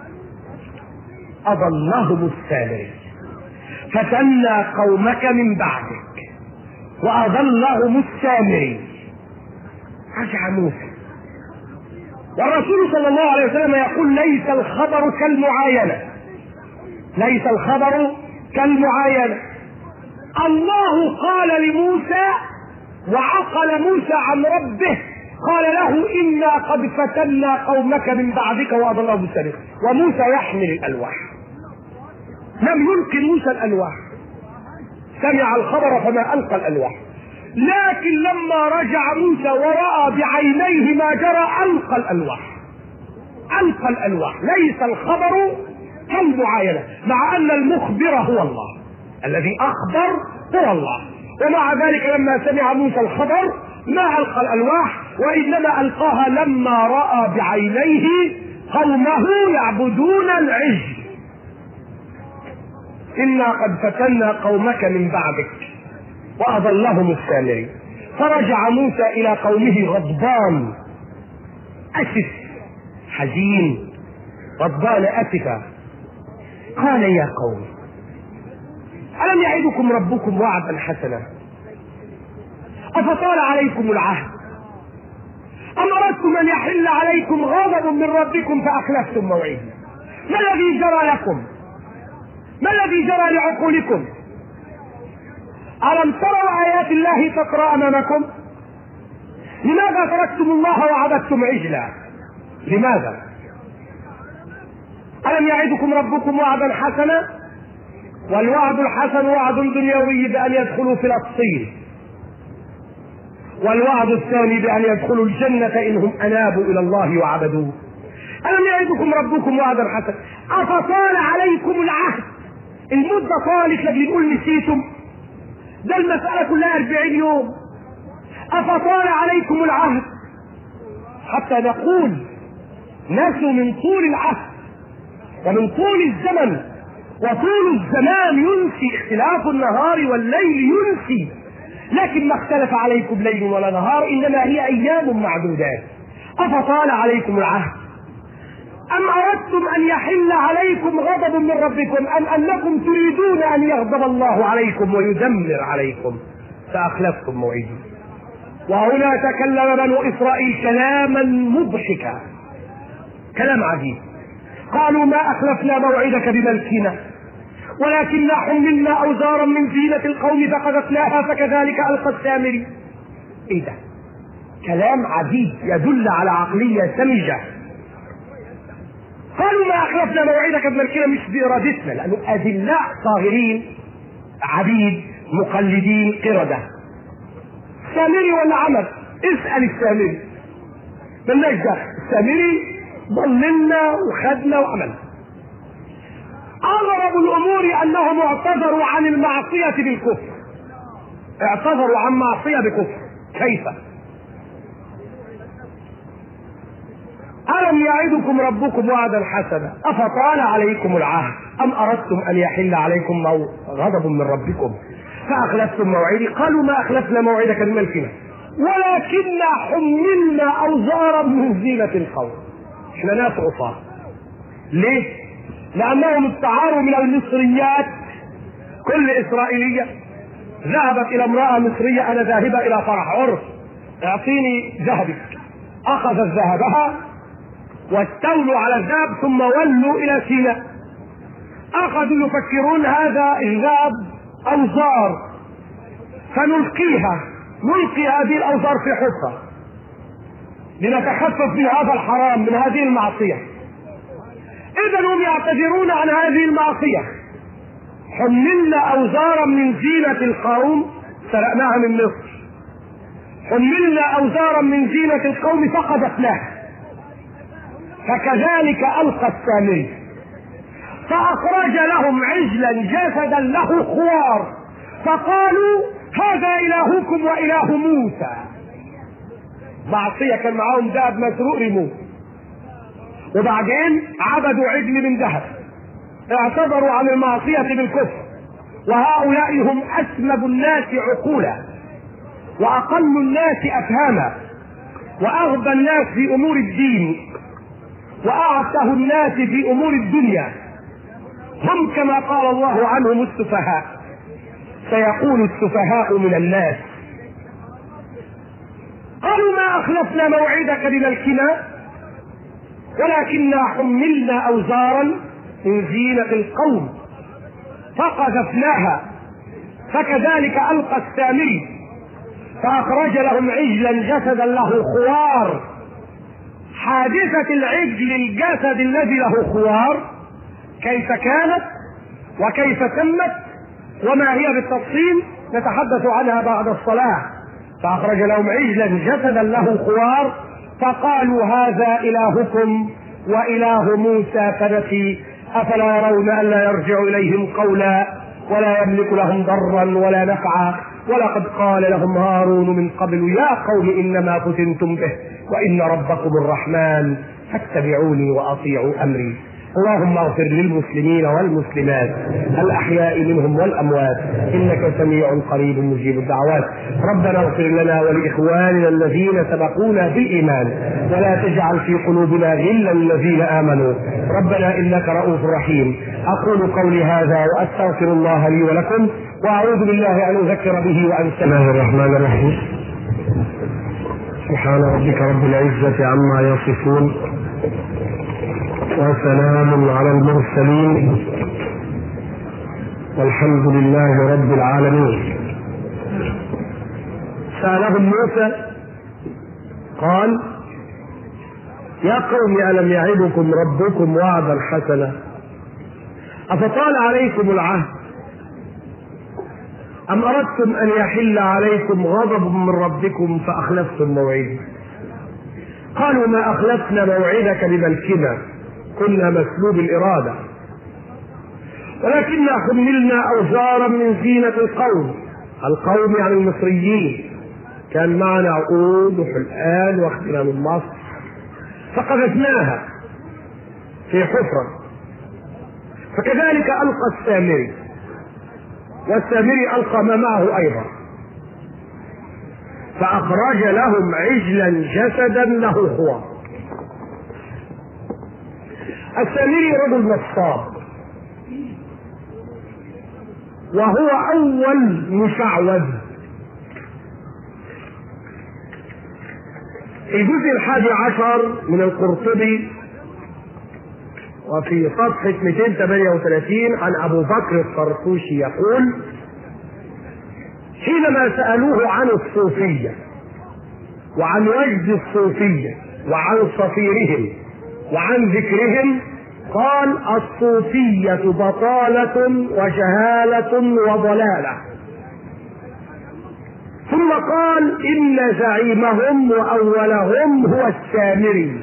أضلهم السامري، فتنا قومك من بعدك وأضلهم السامري. رجع موسى، والرسول صلى الله عليه وسلم يقول ليس الخبر كالمعاينة، ليس الخبر كالمعاينة. الله قال لموسى وعقل موسى عن ربه، قال له إنا قد فتنا قومك من بعدك وأضلهم السامري، وموسى يحمل الألواح. لم يلقي موسى الألواح، سمع الخبر فما ألقى الألواح، لكن لما رجع موسى ورأى بعينيه ما جرى ألقى الألواح، ألقى الألواح. ليس الخبر كالمعاينة، مع أن المخبر هو الله، الذي أخبر هو الله، ومع ذلك لما سمع موسى الخبر ما ألقى الألواح، وإنما ألقاها لما رأى بعينيه قومه يعبدون العجل. إنا قد فتنا قومك من بعدك وأضلهم السامري. فرجع موسى إلى قومه غضبان أسف حزين، غضبان أسفا. قال يا قوم ألم يعدكم ربكم وعدا حسنا أفطال عليكم العهد أم أردتم أن يحل عليكم غضب من ربكم فأخلفتم موعدي؟ ما الذي جرى لكم؟ ما الذي جرى لعقولكم؟ ألم تروا آيات الله تقرأ أمامكم؟ لماذا تركتم الله وعبدتم عجلا؟ لماذا؟ ألم يعدكم ربكم وعدا حسنا؟ والوعد الحسن وعد دنيوي بأن يدخلوا في الأصيل، والوعد الثاني بأن يدخلوا الجنة إنهم أنابوا إلى الله وعبدوه. ألم يعدكم ربكم وعدا حسنا أفطال عليكم العهد؟ المدة طالت، لكن نقول نسيتم؟ ده المسألة كلها 40 يوم. أفطال عليكم العهد، حتى نقول نسوا من طول العهد ومن طول الزمن، وطول الزمان ينسي، اختلاف النهار والليل ينسي، لكن ما اختلف عليكم ليل ولا نهار، إنما هي أيام معدودات. أفطال عليكم العهد أم أردتم أن يحل عليكم غضب من ربكم أم أنكم تريدون أن يغضب الله عليكم ويدمر عليكم فأخلفتم موعدي؟ وهنا تكلم بنو إسرائيل كلاما مضحكا، كلام عجيب. قالوا ما أخلفنا موعدك بملكنا ولكننا حملنا أوزارا من زينة القوم فقذفناها فكذلك ألقى السامري. إيه ده؟ كلام عجيب يدل على عقلية سمجة. قالوا ما أخلفنا موعدك بملكنا، مش بإرادتنا، لأنه أذلاء صاغرين عبيد مقلدين قردة. سامري ولا عمل؟ اسأل السامري، ملناش دخل، السامري ضللنا وخدنا وعمل. أغرب الأمور أنهم اعتذروا عن المعصية بالكفر، اعتذروا عن معصية بكفر. كيف؟ ألم يعدكم ربكم وعدا حسنا أفطال عليكم العهد أم أردتم أن يحل عليكم غضب من ربكم فأخلفتم موعدي؟ قالوا ما أخلفنا موعدك بملكنا ولكننا حملنا أوزارا من زينة القوم. احنا ناس عصاة. ليه؟ لأنهم استعاروا من المصريات. كل إسرائيلية ذهبت إلى امرأة مصرية أنا ذاهبة إلى فرح عرس اعطيني ذهبك، أخذت ذهبها واستولوا على الذهب ثم ولوا إلى سيناء. أخذوا يفكرون هذا الذهب أوزار فنلقيها، نلقي هذه الأوزار في حفرة لنتخفف من هذا الحرام، من هذه المعصية. إذا هم يعتذرون عن هذه المعصية. حملنا أوزارا من زينة القوم سرقناها من مصر، حملنا أوزارا من زينة القوم فقذفناها. فكذلك ألقى السامري فأخرج لهم عجلا جسدا له خوار فقالوا هذا إلهكم وإله موسى. معصية، كان معاهم ذهب مسروق رموه، وبعدين عبدوا عجل من ذهب، اعتذروا عن المعصية بالكفر. وهؤلاء هم أسمب الناس عقولا وأقل الناس أفهاما وأغبى الناس في أمور الدين وأعته الناس في أمور الدنيا. هم كما قال الله عنهم السفهاء، سيقول السفهاء من الناس. قالوا ما أخلفنا موعدك بملكنا ولكننا حملنا أوزارا من زينة القوم فقذفناها فكذلك ألقى السامري فأخرج لهم عجلا جسدا له خوار. حادثة العجل الجسد الذي له خوار كيف كانت وكيف تمت وما هي بالتفصيل نتحدث عنها بعد الصلاة. فأخرج لهم عجلا جسدا له خوار فقالوا هذا إلهكم وإله موسى فنسي أفلا يرون ألا يرجع إليهم قولا ولا يملك لهم ضرا ولا نفعا ولقد قال لهم هارون من قبل يا قوم إنما فتنتم به وإن ربكم الرحمن فاتبعوني وأطيعوا أمري. اللهم اغفر للمسلمين والمسلمات الأحياء منهم والأموات إنك سميع قريب مجيب الدعوات. ربنا اغفر لنا ولإخواننا الذين سبقونا بالإيمان ولا تجعل في قلوبنا غلا للذين آمنوا ربنا إنك رؤوف رحيم. أقول قولي هذا وأستغفر الله لي ولكم وأعوذ بالله أن أذكر به وأنسى. بسم الله الرحمن الرحيم. سبحان ربك رب العزة عما يصفون وسلام على المرسلين والحمد لله رب العالمين. سألهم موسى قال يا قوم ألم يعدكم ربكم وعدا حسنا أفطال عليكم العهد أم أردتم أن يحل عليكم غضب من ربكم فأخلفتم موعدي. قالوا ما أخلفنا موعدك بملكنا كنا مسلوب الإرادة ولكننا حملنا أوزارا من زينة القوم يعني المصريين، كان معنا عقود وحلقان واخذنا من مصر فقذفناها في حفرة فكذلك ألقى السامري والسامري ألقى ما معه أيضا فأخرج لهم عجلا جسدا له خوار. السامري رجل نصاب وهو أول مشعوذ. في الجزء 11 من القرطبي وفي صفحة 238 عن أبو بكر الطرطوشي يقول حينما سألوه عن الصوفية وعن وجد الصوفية وعن صفيرهم وعن ذكرهم قال الصوفية بطالة وجهالة وضلالة. ثم قال إن زعيمهم وأولهم هو السامري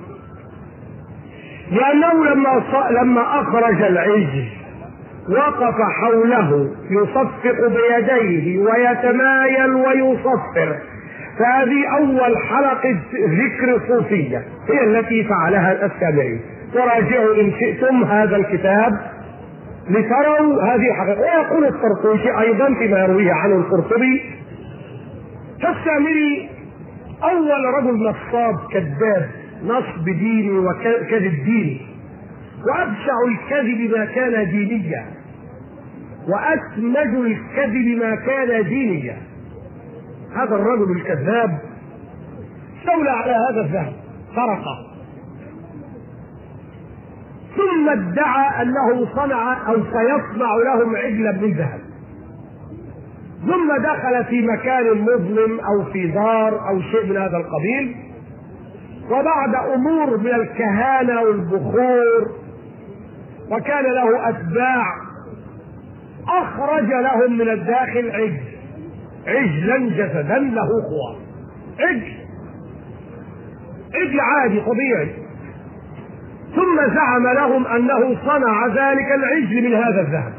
لأنه لما أخرج العجل وقف حوله يصفق بيديه ويتمايل ويصفر. فهذه أول حلقة ذكر صوفية هي التي فعلها السامري. وراجعوا إن شئتم هذا الكتاب لتروا هذه الحقيقة. ويقول الطرطوشي أيضا فيما يرويه عنه القرطبي فالسامري أول رجل نصاب كذاب نصب ديني وكذب ديني وأبشع الكذب ما كان دينيا وأسمج الكذب ما كان دينيا. هذا الرجل الكذاب استولى على هذا الذهب سرقه ثم ادعى أنه صنع أو سيصنع لهم عجلا من ذهب ثم دخل في مكان مظلم أو في دار أو شيء من هذا القبيل وبعد أمور من الكهانة والبخور وكان له أتباع أخرج لهم من الداخل عجلا جسدا له خوار. عجل عادي طبيعي ثم زعم لهم أنه صنع ذلك العجل من هذا الذهب.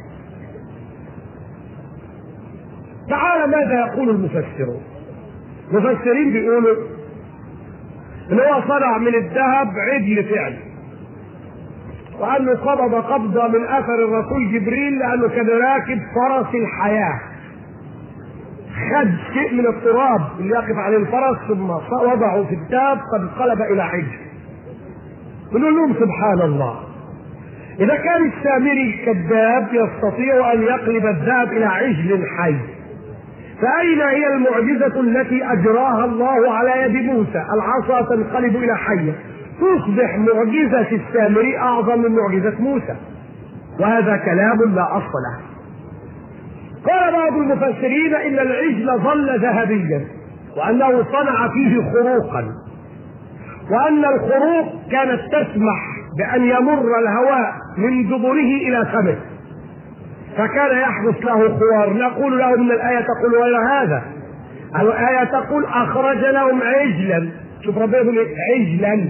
تعال ماذا يقول المفسرون؟ المفسرين بيقولوا ان هو صنع من الذهب عجل فعل، وانه قبض قبضه من اثر الرسول جبريل لانه كان راكب فرس الحياه، خد شيء من التراب اللي يقف عليه الفرس ثم وضعه في الذهب قد انقلب الى عجل. بنقول لهم سبحان الله، اذا كان السامري كذاب يستطيع ان يقلب الذهب الى عجل حي، فأين هي المعجزة التي أجراها الله على يد موسى؟ العصا تنقلب إلى حية، تصبح معجزة السامري أعظم من معجزة موسى، وهذا كلام لا أصل له. قال بعض المفسرين إن العجل ظل ذهبيا، وأنه صنع فيه خروقا، وأن الخروق كانت تسمح بأن يمر الهواء من دبره إلى فمه، فكان يحدث له خوار. نقول له ان الايه تقول غير هذا، الايه تقول اخرج لهم عجلا. شوف ربنا يقول عجلا،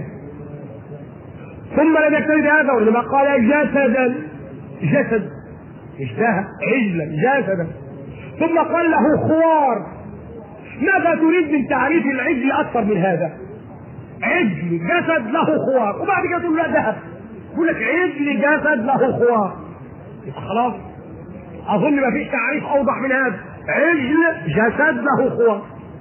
ثم لم يكتفي بهذا وانما قال جسدا، جسد مش ذهب، عجلا جسدا، ثم قال له خوار. ماذا تريد من تعريف العجل اكثر من هذا؟ عجل جسد له خوار، وبعد كده تقول لا ذهب، يقول لك عجل جسد له خوار. خلاص اظن ما فيش تعريف اوضح من هذا، عجل جسد له خوار.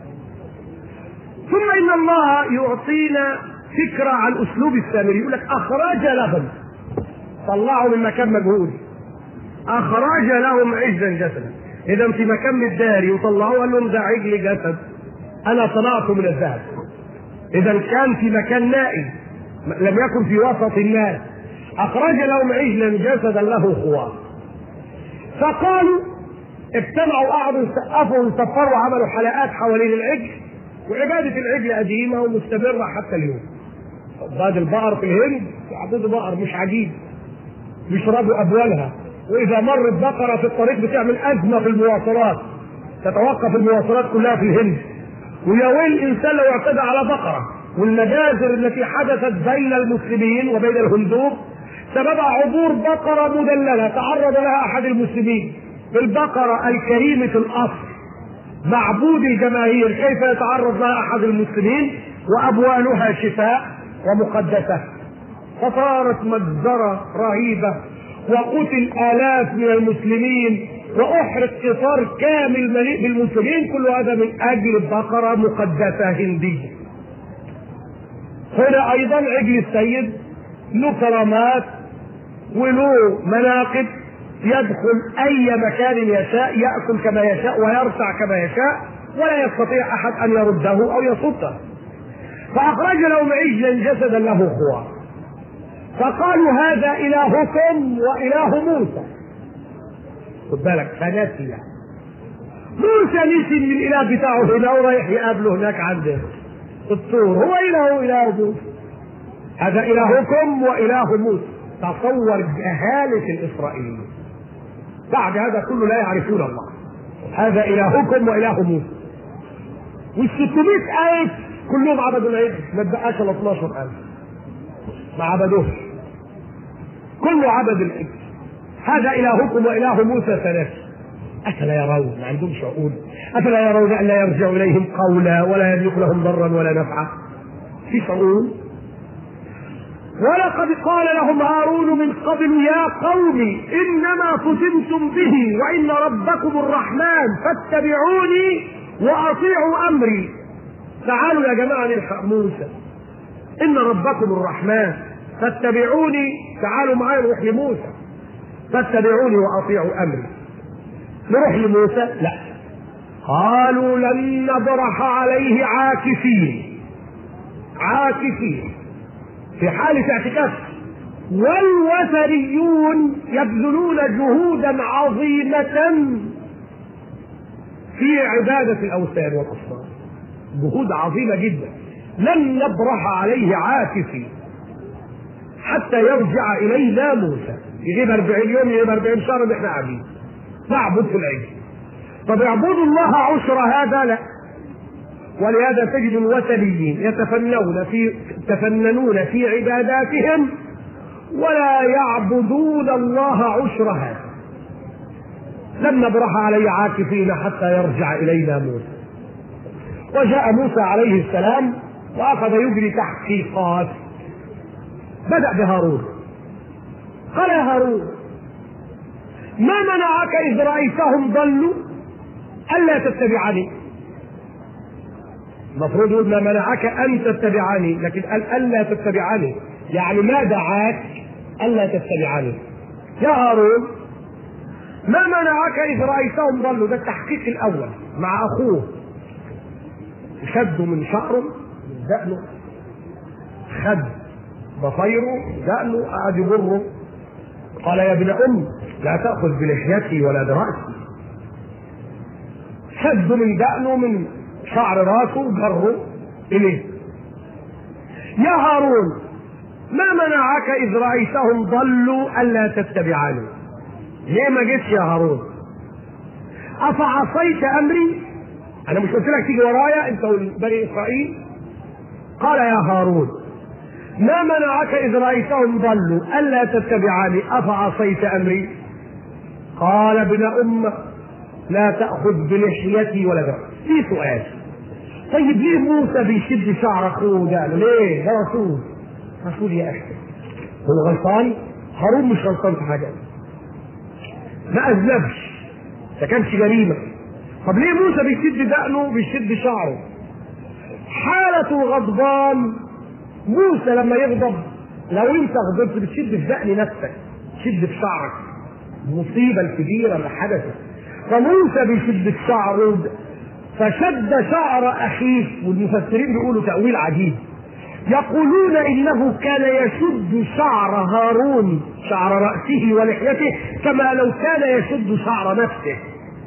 ثم ان الله يعطينا فكره عن اسلوب السامري، يقول لك اخرج لهم، طلعوا من مكان مجهول، اخرج لهم عجلا جسدا. اذا في مكان الداري وطلعوه قال لهم ده عجل جسد انا صنعته من الذهب. اذا كان في مكان نائي لم يكن في وسط الناس. اخرج لهم عجلا جسدا له خوار. فقالوا اجتمعوا قعدوا يسقفوا ويصفروا وعملوا حلقات حوالين العجل، وعباده العجل قديمه ومستمره حتى اليوم. بعد البقر في الهند يعبدوا بقر مش عجيب، يشربوا ابوالها، واذا مرت بقره في الطريق بتعمل ازمه في المواصلات، تتوقف المواصلات كلها في الهند. ويا ويل الانسان لو اعتدى على بقره. والمجازر التي حدثت بين المسلمين وبين الهندوب سبب عبور بقرة مدللة تعرض لها أحد المسلمين. البقرة الكريمة الأصل معبود الجماهير، كيف يتعرض لها أحد المسلمين وأبوالها شفاء ومقدسة؟ فصارت مجزرة رهيبة، وقتل آلاف من المسلمين، وأحرق قطار كامل مليء بالمسلمين، كل هذا من أجل بقرة مقدسة هندية. هنا أيضا عجل السيد له كرامات وله مناقب، يدخل اي مكان يشاء، ياكل كما يشاء ويرتع كما يشاء، ولا يستطيع احد ان يرده او يصده. فاخرج لهم عجلا جسدا له خوار، فقالوا هذا الهكم واله موسى. خد بالك، فنسي موسى، نسي ان الاله بتاعه هنا ورايح يقابله هناك عند الطور، هو اله موسى. هذا الهكم واله موسى. تصور جهالة الإسرائيليين، بعد هذا كله لا يعرفون الله. هذا إلهكم وإله موسى، وال600 ألف كلهم عبدوا العجل، ما تبقاش الا 12,000 ما عبدوه، كله عبد العجل. هذا إلهكم وإله موسى ثلاثة. أفلا يرون؟ ما عندهم شعور؟ أفلا يرون أن لا يرجع إليهم قولا ولا يملك لهم ضرا ولا نفعا؟ في شعور؟ ولقد قال لهم هارون من قبل يا قوم إنما فتنتم به وإن ربكم الرحمن فاتبعوني وأطيعوا أمري. تعالوا يا جماعة نلحق موسى، إن ربكم الرحمن فاتبعوني، تعالوا معايا نروح لموسى، فاتبعوني وأطيعوا أمري. نروح لموسى؟ لا، قالوا لن نبرح عليه عاكفين، عاكفين في حالة اعتكاف. والوثنيون يبذلون جهودا عظيمة في عبادة الأوثان والأصنام، جهود عظيمة جدا. لن نبرح عليه عاكفين حتى يرجع إلينا موسى. يجيب 40 يوم، يجيب 40 شهر، اللي احنا قاعدين نعبد في العجل. طب يعبدوا الله عشر هذا؟ لا، ولهذا تجد الوثنيين يتفننون في عباداتهم ولا يعبدون الله عشرها. لن نبرح عليه عاكفين حتى يرجع إلينا موسى. وجاء موسى عليه السلام وأخذ يجري تحقيقات. بدأ بهارون، قال يا هارون ما منعك إذ رأيتهم ضلوا ألا تتبعني؟ المفروض يقول ما منعك أن تتبعني، لكن قال ألا تتبعني، يعني ما دعاك ألا تتبعني؟ يا هارون ما منعك إذ رأيتهم ضلوا. ده التحقيق الأول مع أخوه، شدوا من شعره دقنه، خد ضفيره دقنه، قعد يجره. قال يا ابن أم لا تأخذ بلحيتي ولا برأسي. شدوا من دقنه من شعر راسه جره إليه. يا هارون ما منعك إذ رأيتهم ضلوا ألا تتبعني؟ ليه ما جيتش يا هارون؟ أفعصيت أمري؟ أنا مش قلت لك تيجي ورايا أنت وبني إسرائيل؟ قال يا هارون ما منعك إذ رأيتهم ضلوا ألا تتبعني أفعصيت أمري؟ قال ابن أم لا تأخذ بلحيتي ولا برأسي. في سؤال، طيب ليه موسى بيشد شعر أخوه ده؟ ليه؟ ده رسول يا أخي. هو غلطان؟ هارون مش غلطان في حاجة، ما أذنبش، ده كانش جريمة. طب ليه موسى بيشد دقنه بيشد شعره؟ حالة غضبان. موسى لما يغضب، لو انت غضبت بتشد في دقن نفسك، تشد في شعرك، المصيبة الكبيرة اللي حدثت. فموسى بيشد في شعره فشد شعر أخيه. والمفسرين بيقولوا تأويل عجيب، يقولون إنه كان يشد شعر هارون، شعر رأسه ولحيته، كما لو كان يشد شعر نفسه.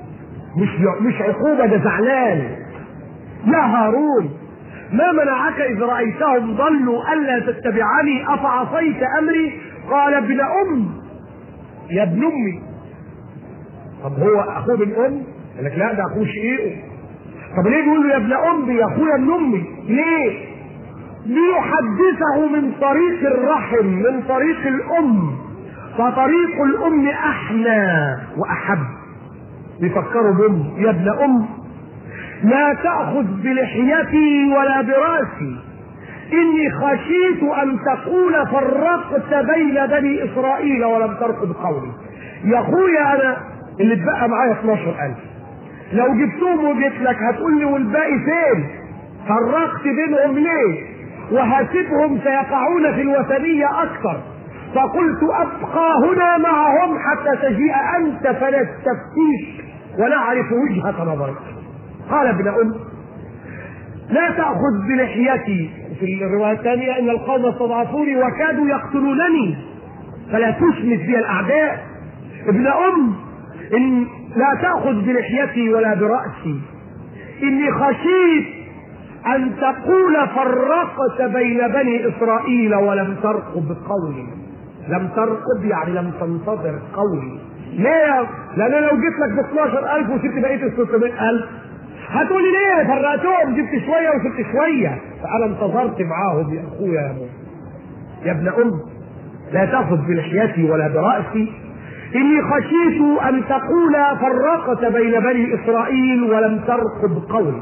مش عقوبة، ده زعلان. يا هارون ما منعك إذ رأيتهم ضلوا ألا تتبعني أفعصيت أمري؟ قال ابن أم، يا ابن أمي. طب هو أخوه ابن أم؟ قال لك لا ده أخوه شقيقه. طب ليه بيقول له يا ابن أمي يا أخويا ابن أمي؟ ليه؟ ليحدثه من طريق الرحم، من طريق الأم، فطريق الأم أحنى وأحب. بيفكروا بأم. يا ابن أم لا تأخذ بلحيتي ولا براسي، إني خشيت أن تقول فرقت بين بني إسرائيل ولم ترقب قولي. يا أخويا أنا اللي اتبقى معايا 12,000، لو جبتهم وجيت لك هتقول لي والباقي فين؟ فرقت بينهم ليه؟ وهسيبهم سيقعون في الوثنية أكثر. فقلت أبقى هنا معهم حتى تجيء أنت فنستفتيك ونعرف وجهة نظرك. قال ابن أم لا تأخذ بلحيتي. في الرواية الثانية إن القوم استضعفوني وكادوا يقتلونني فلا تشمت بي الأعداء. ابن أم إن لا تأخذ بلحيتي ولا برأسي، إني خشيت أن تقول فرقت بين بني إسرائيل ولم ترقب قولي. لم ترقب يعني لم تنتظر قولي. ليه؟ لأن لو جبت لك ب 12,000 وسبت بقية ال 600,000 هتقولي ليه فرقتهم؟ جبت شوية وسبت شوية. فأنا انتظرت معاهم يا أخويا يا موسى. يا ابن أم لا تأخذ بلحيتي ولا برأسي، إني خشيت أن تقول فرقت بين بني إسرائيل ولم ترقب قولي.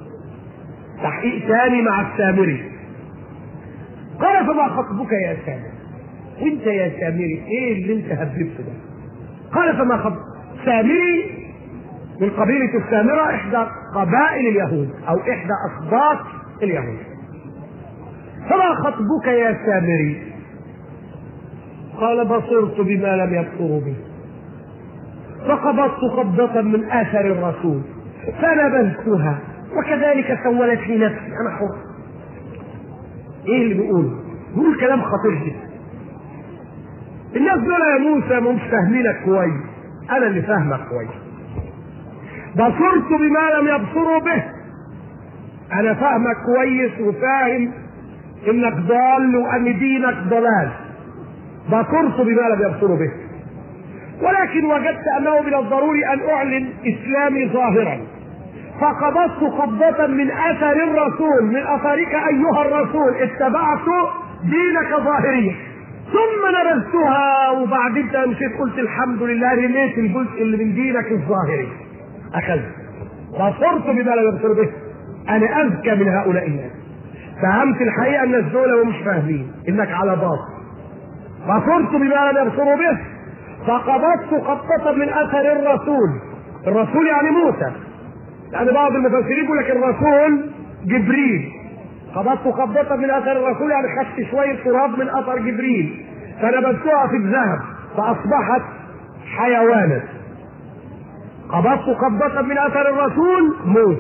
تحقيق ثاني مع السامري. قال فما خطبك يا سامري؟ انت يا سامري ايه اللي انت هببته ده؟ قال فما خطبك؟ سامري من قبيلة السامرة، احدى قبائل اليهود او احدى اسباط اليهود. فما خطبك يا سامري؟ قال بصرت بما لم يبصروا به، فقبضت قبضة من اثر الرسول فنبذتها وكذلك سولت لي نفسي. انا حر. ايه اللي بيقول؟ بيقول كلام خطير جدا. الناس دول يا موسى مش فاهمينك كويس، انا اللي فاهمك كويس. بصرت بما لم يبصروا به، انا فاهمك كويس وفاهم انك ضال وان دينك ضلال. بصرت بما لم يبصروا به، ولكن وجدت انه من الضروري ان اعلن اسلامي ظاهرا، فقبضت قبضة من أثر الرسول، من أثرك أيها الرسول اتبعت دينك ظاهريا، ثم نبذتها. وبعدين مشيت قلت الحمد لله رميت الجزء اللي من دينك الظاهري، أخذت. بصرت بما لا يبصر به، أنا أذكى من هؤلاء الناس. فهمت الحقيقة الناس دول ومش فاهمين إنك على باطل. بصرت بما لا يبصر به، فقبضت قبضة من أثر الرسول. الرسول يعني موسى، يعني بعض المفسرين يقول لك الرسول جبريل. قبضت قبضة من أثر الرسول يعني خدت شوية تراب من أثر جبريل فنبذتها في الذهب فأصبحت حيوانا. قبضت قبضة من أثر الرسول موسى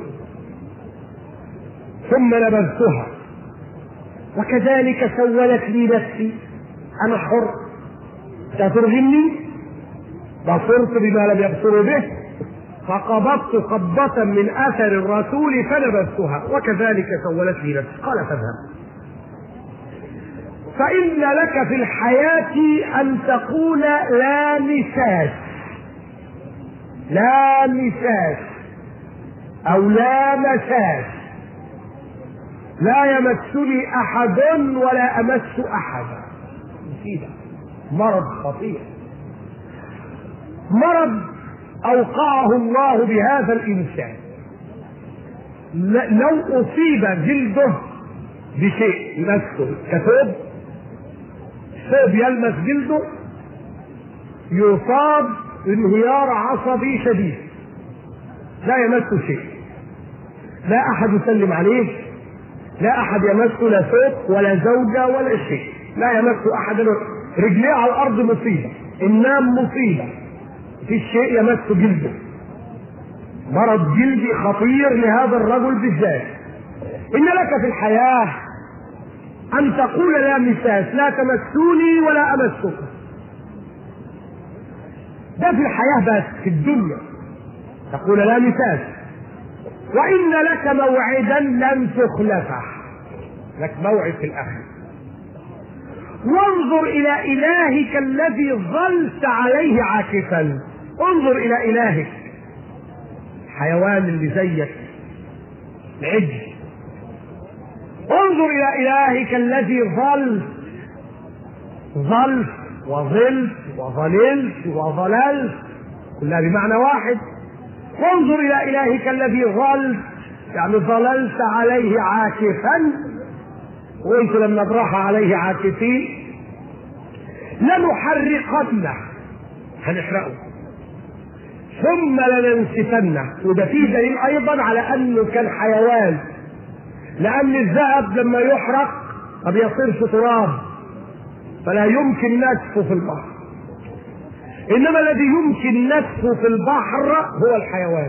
ثم نبذتها، وكذلك سولت لي نفسي، أنا حر، سترغمني. بصرت بما لم يبصروا به، فقبضت قبضة من أثر الرسول فنبذتها، وكذلك سولت لي نفسي. قال فاذهب، فإن لك في الحياة أن تقول لا مساس، لا مساس أو لا مساس، لا يمسني أحد ولا أمس أحدا. مصيبة، مرض خطير، مرض أوقعه الله بهذا الإنسان. لو أصيب جلده بشيء يمسه كثوب، ثوب يلمس جلده يصاب انهيار عصبي شديد، لا يمسه شيء، لا أحد يسلم عليه، لا أحد يمسه، لا ثوب ولا زوجة ولا شيء، لا يمسه أحد. رجليه على الأرض مصيبة، النام مصيبة، في شيء يمس جلده. مرض جلدي خطير لهذا الرجل بالذات. إن لك في الحياة أن تقول لا مساس، لا تمسوني ولا أمسكم. ده في الحياة بس، في الدنيا تقول لا مساس. وإن لك موعدا لن تخلفه، لك موعد في الآخرة. وانظر إلى إلهك الذي ظلت عليه عاكفا. انظر إلى إلهك، حيوان اللي زيك العجل. انظر إلى إلهك الذي ظلت وظلت وظللت وظللت، كلها بمعنى واحد. وانظر إلى إلهك الذي ظلت، يعني ظللت عليه عاكفا، وانت لما نراح عليه عاكفين. لنحرقنه، هنحرقه، ثم لننسفنه. وده فيه دليل ايضا على انه كان حيوان، لان الذهب لما يحرق ما بيصيرش تراب، فلا يمكن نسفه في البحر، انما الذي يمكن نسفه في البحر هو الحيوان.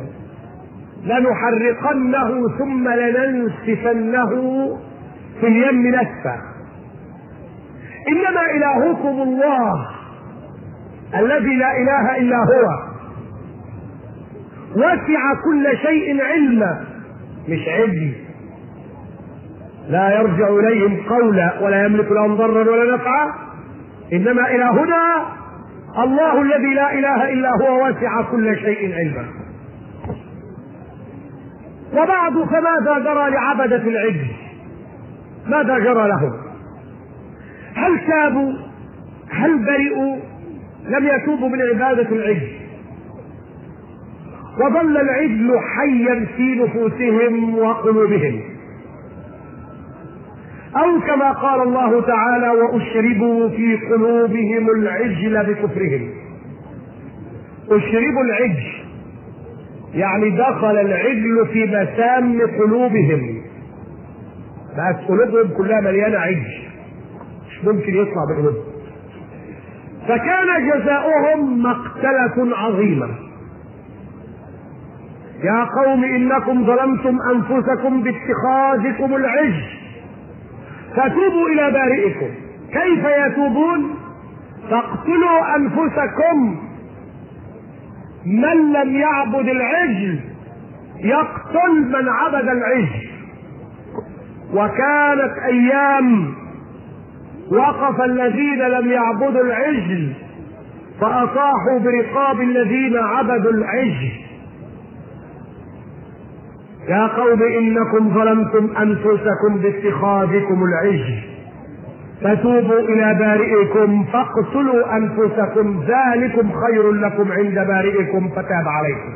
لنحرقنه ثم لننسفنه في اليم نسفا. انما الهكم الله الذي لا اله الا هو، وسع كل شيء علما، مش عجل، لا يرجع اليهم قولا ولا يملك لهم ضرا ولا نفعا. انما الهنا الله الذي لا اله الا هو، وسع كل شيء علما. وبعد، فماذا جرى لعبدة العجل؟ ماذا جرى لهم؟ هل تابوا؟ هل برئوا؟ لم يتوبوا من عبادة العجل، وظل العجل حيا في نفوسهم وقلوبهم. أو كما قال الله تعالى: وأشربوا في قلوبهم العجل بكفرهم. أشربوا العجل يعني دخل العجل في مسام قلوبهم، بقت قلوبهم كلها مليانة عجل، مش ممكن يطلع بقلوبهم. فكان جزاؤهم مقتلة عظيمة. يا قوم إنكم ظلمتم أنفسكم باتخاذكم العجل فتوبوا إلى بارئكم. كيف يتوبون؟ فاقتلوا أنفسكم. من لم يعبد العجل يقتل من عبد العجل. وكانت أيام وقف الذين لم يعبدوا العجل فأطاحوا برقاب الذين عبدوا العجل. يا قوم إنكم ظلمتم أنفسكم باتخاذكم العجل فتوبوا إلى بارئكم فاقتلوا أنفسكم ذلكم خير لكم عند بارئكم فتاب عليكم.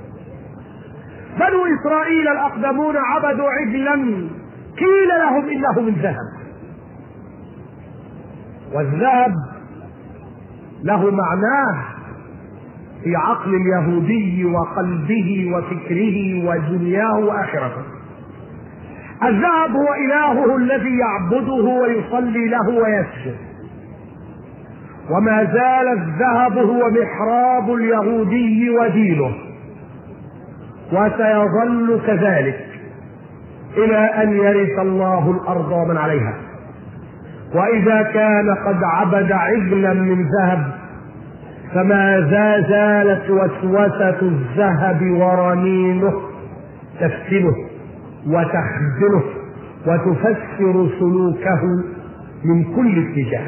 بنو إسرائيل الأقدمون عبدوا عجلا قيل لهم إنه من ذهب، والذهب له معناه في عقل اليهودي وقلبه وفكره ودنياه وآخرته. الذهب هو إلهه الذي يعبده ويصلي له ويسجد، وما زال الذهب هو محراب اليهودي ودينه، وسيظل كذلك إلى أن يرث الله الأرض ومن عليها. وإذا كان قد عبد عجلا من ذهب فما زالت وسوسة الذهب ورنينه تفتنه وتخذله وتفسر سلوكه من كل اتجاه.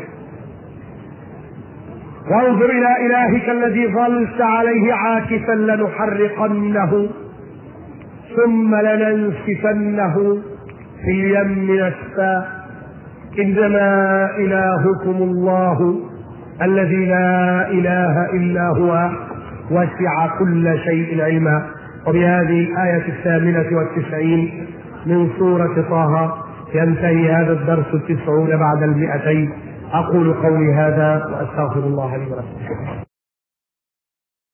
وانظر إلى إلهك الذي ظلت عليه عاكفا لنحرقنه ثم لننسفنه في اليم نسفا، إنما إلهكم الله الذي لا إله إلا هو وسع كل شيء علما. وبهذه الآية 98 من سورة طه ينتهي هذا الدرس 90 بعد 200. أقول قولي هذا وأستغفر الله لي ولكم.